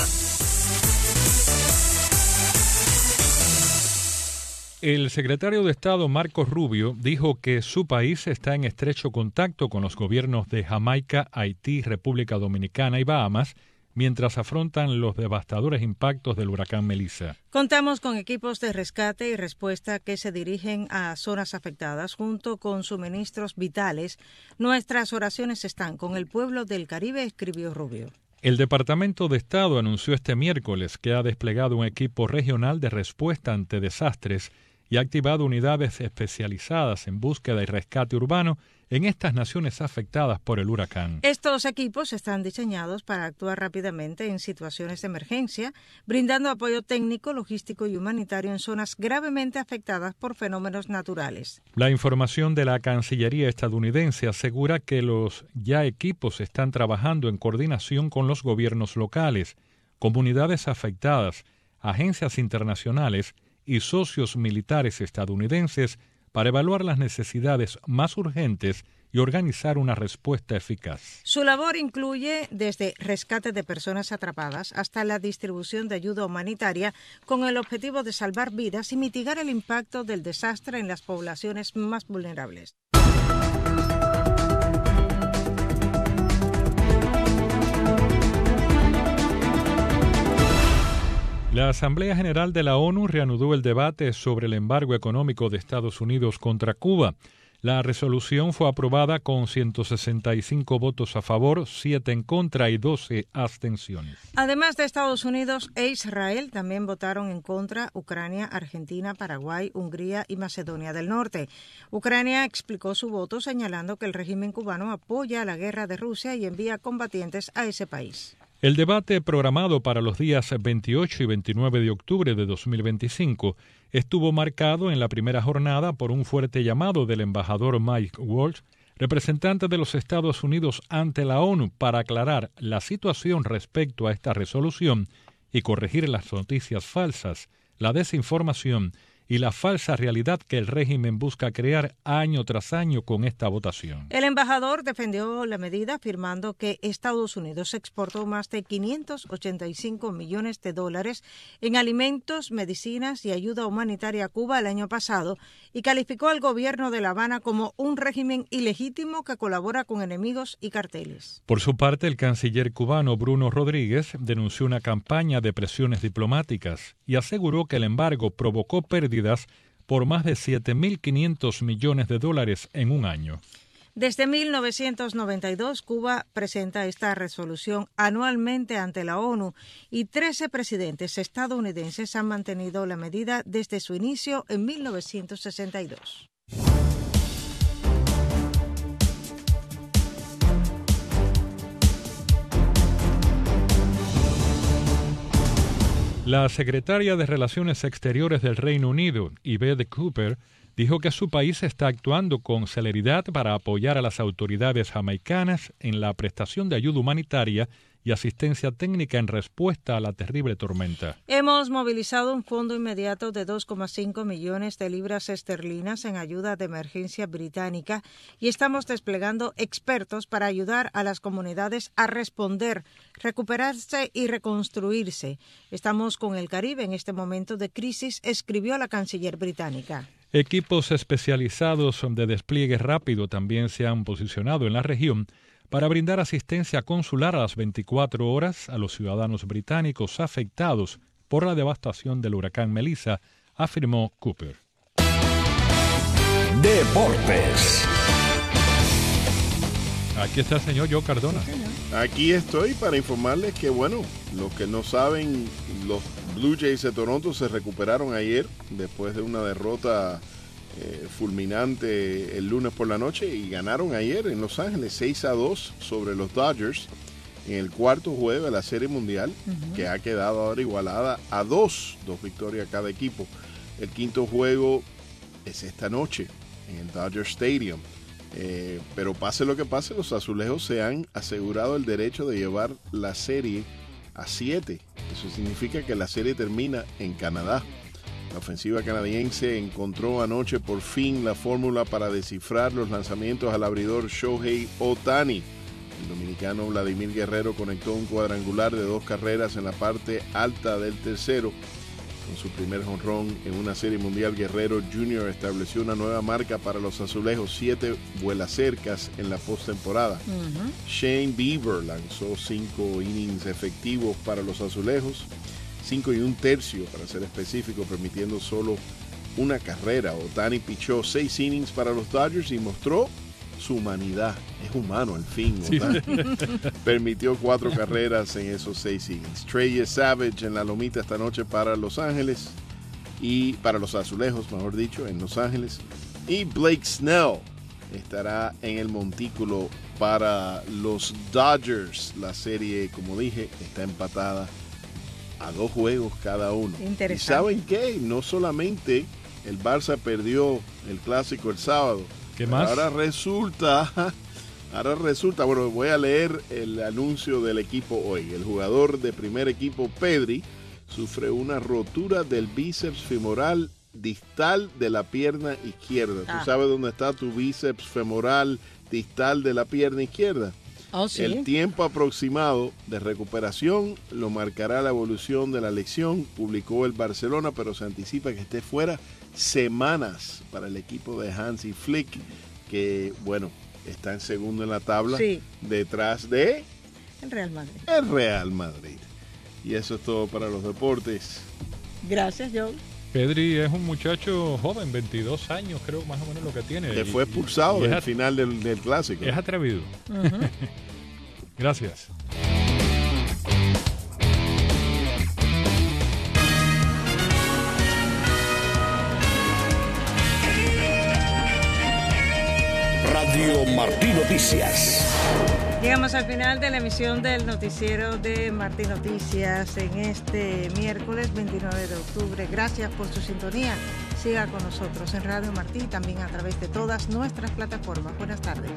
El secretario de Estado Marco Rubio dijo que su país está en estrecho contacto con los gobiernos de Jamaica, Haití, República Dominicana y Bahamas mientras afrontan los devastadores impactos del huracán Melissa. Contamos con equipos de rescate y respuesta que se dirigen a zonas afectadas junto con suministros vitales. Nuestras oraciones están con el pueblo del Caribe, escribió Rubio. El Departamento de Estado anunció este miércoles que ha desplegado un equipo regional de respuesta ante desastres y ha activado unidades especializadas en búsqueda y rescate urbano en estas naciones afectadas por el huracán. Estos equipos están diseñados para actuar rápidamente en situaciones de emergencia, brindando apoyo técnico, logístico y humanitario en zonas gravemente afectadas por fenómenos naturales. La información de la Cancillería estadounidense asegura que los ya equipos están trabajando en coordinación con los gobiernos locales, comunidades afectadas, agencias internacionales y socios militares estadounidenses para evaluar las necesidades más urgentes y organizar una respuesta eficaz. Su labor incluye desde rescate de personas atrapadas hasta la distribución de ayuda humanitaria con el objetivo de salvar vidas y mitigar el impacto del desastre en las poblaciones más vulnerables. La Asamblea General de la ONU reanudó el debate sobre el embargo económico de Estados Unidos contra Cuba. La resolución fue aprobada con ciento sesenta y cinco votos a favor, siete en contra y doce abstenciones. Además de Estados Unidos e Israel, también votaron en contra Ucrania, Argentina, Paraguay, Hungría y Macedonia del Norte. Ucrania explicó su voto señalando que el régimen cubano apoya la guerra de Rusia y envía combatientes a ese país. El debate programado para los días veintiocho y veintinueve de octubre de dos mil veinticinco estuvo marcado en la primera jornada por un fuerte llamado del embajador Mike Waltz, representante de los Estados Unidos ante la ONU, para aclarar la situación respecto a esta resolución y corregir las noticias falsas, la desinformación y la falsa realidad que el régimen busca crear año tras año con esta votación. El embajador defendió la medida afirmando que Estados Unidos exportó más de quinientos ochenta y cinco millones de dólares en alimentos, medicinas y ayuda humanitaria a Cuba el año pasado y calificó al gobierno de La Habana como un régimen ilegítimo que colabora con enemigos y carteles. Por su parte, el canciller cubano Bruno Rodríguez denunció una campaña de presiones diplomáticas y aseguró que el embargo provocó pérdidas por más de siete mil quinientos millones de dólares en un año. Desde mil novecientos noventa y dos, Cuba presenta esta resolución anualmente ante la ONU y trece presidentes estadounidenses han mantenido la medida desde su inicio en mil novecientos sesenta y dos. La secretaria de Relaciones Exteriores del Reino Unido, Yvette Cooper, dijo que su país está actuando con celeridad para apoyar a las autoridades jamaicanas en la prestación de ayuda humanitaria y asistencia técnica en respuesta a la terrible tormenta. Hemos movilizado un fondo inmediato de dos coma cinco millones de libras esterlinas en ayuda de emergencia británica y estamos desplegando expertos para ayudar a las comunidades a responder, recuperarse y reconstruirse. Estamos con el Caribe en este momento de crisis, escribió la canciller británica. Equipos especializados de despliegue rápido también se han posicionado en la región para brindar asistencia consular a las veinticuatro horas a los ciudadanos británicos afectados por la devastación del huracán Melissa, afirmó Cooper. Deportes. Aquí está el señor Joe Cardona. Aquí estoy para informarles que, bueno, los que no saben, los Blue Jays de Toronto se recuperaron ayer después de una derrota eh, fulminante el lunes por la noche y ganaron ayer en Los Ángeles seis a dos sobre los Dodgers en el cuarto juego de la Serie Mundial, uh-huh. que ha quedado ahora igualada a dos, dos victorias cada equipo. El quinto juego es esta noche en el Dodger Stadium. Eh, pero pase lo que pase, los azulejos se han asegurado el derecho de llevar la serie a siete. Eso significa que la serie termina en Canadá. La ofensiva canadiense encontró anoche por fin la fórmula para descifrar los lanzamientos al abridor Shohei Ohtani. El dominicano Vladimir Guerrero conectó un cuadrangular de dos carreras en la parte alta del tercero. Con su primer jonrón en una serie mundial, Guerrero junior estableció una nueva marca para los azulejos, siete vuelacercas en la postemporada. Uh-huh. Shane Bieber lanzó cinco innings efectivos para los azulejos, cinco y un tercio para ser específico, permitiendo solo una carrera. Ohtani pichó seis innings para los Dodgers y mostró su humanidad. Es humano al fin. Sí. Permitió cuatro carreras en esos seis innings. Trey Savage en la lomita esta noche para Los Ángeles y para los azulejos, mejor dicho, en Los Ángeles. Y Blake Snell estará en el montículo para los Dodgers. La serie, como dije, está empatada a dos juegos cada uno. ¿Y saben qué? No solamente el Barça perdió el clásico el sábado. ¿Qué más? Ahora resulta, ahora resulta, bueno, voy a leer el anuncio del equipo hoy. El jugador de primer equipo, Pedri, sufre una rotura del bíceps femoral distal de la pierna izquierda. Ah. ¿Tú sabes dónde está tu bíceps femoral distal de la pierna izquierda? Oh, ¿sí? El tiempo aproximado de recuperación lo marcará la evolución de la lesión, publicó el Barcelona, pero se anticipa que esté fuera semanas para el equipo de Hansi Flick, que, bueno, está en segundo en la tabla, sí, detrás de el Real Madrid. El Real Madrid. Y eso es todo para los deportes. Gracias, Joe. Pedri es un muchacho joven, veintidós años, creo más o menos lo que tiene. Que fue expulsado del final del, del clásico. Es atrevido. Uh-huh. Gracias. Radio Martí Noticias. Llegamos al final de la emisión del noticiero de Martí Noticias en este miércoles veintinueve de octubre. Gracias por su sintonía. Siga con nosotros en Radio Martí, también a través de todas nuestras plataformas. Buenas tardes.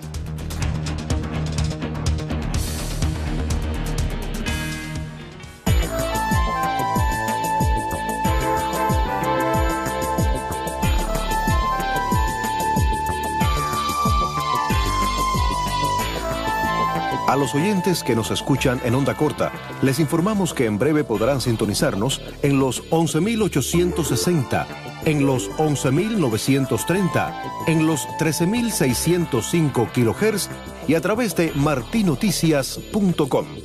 A los oyentes que nos escuchan en onda corta, les informamos que en breve podrán sintonizarnos en los once mil ochocientos sesenta, en los once mil novecientos treinta, en los trece mil seiscientos cinco kilohertz y a través de martinoticias punto com.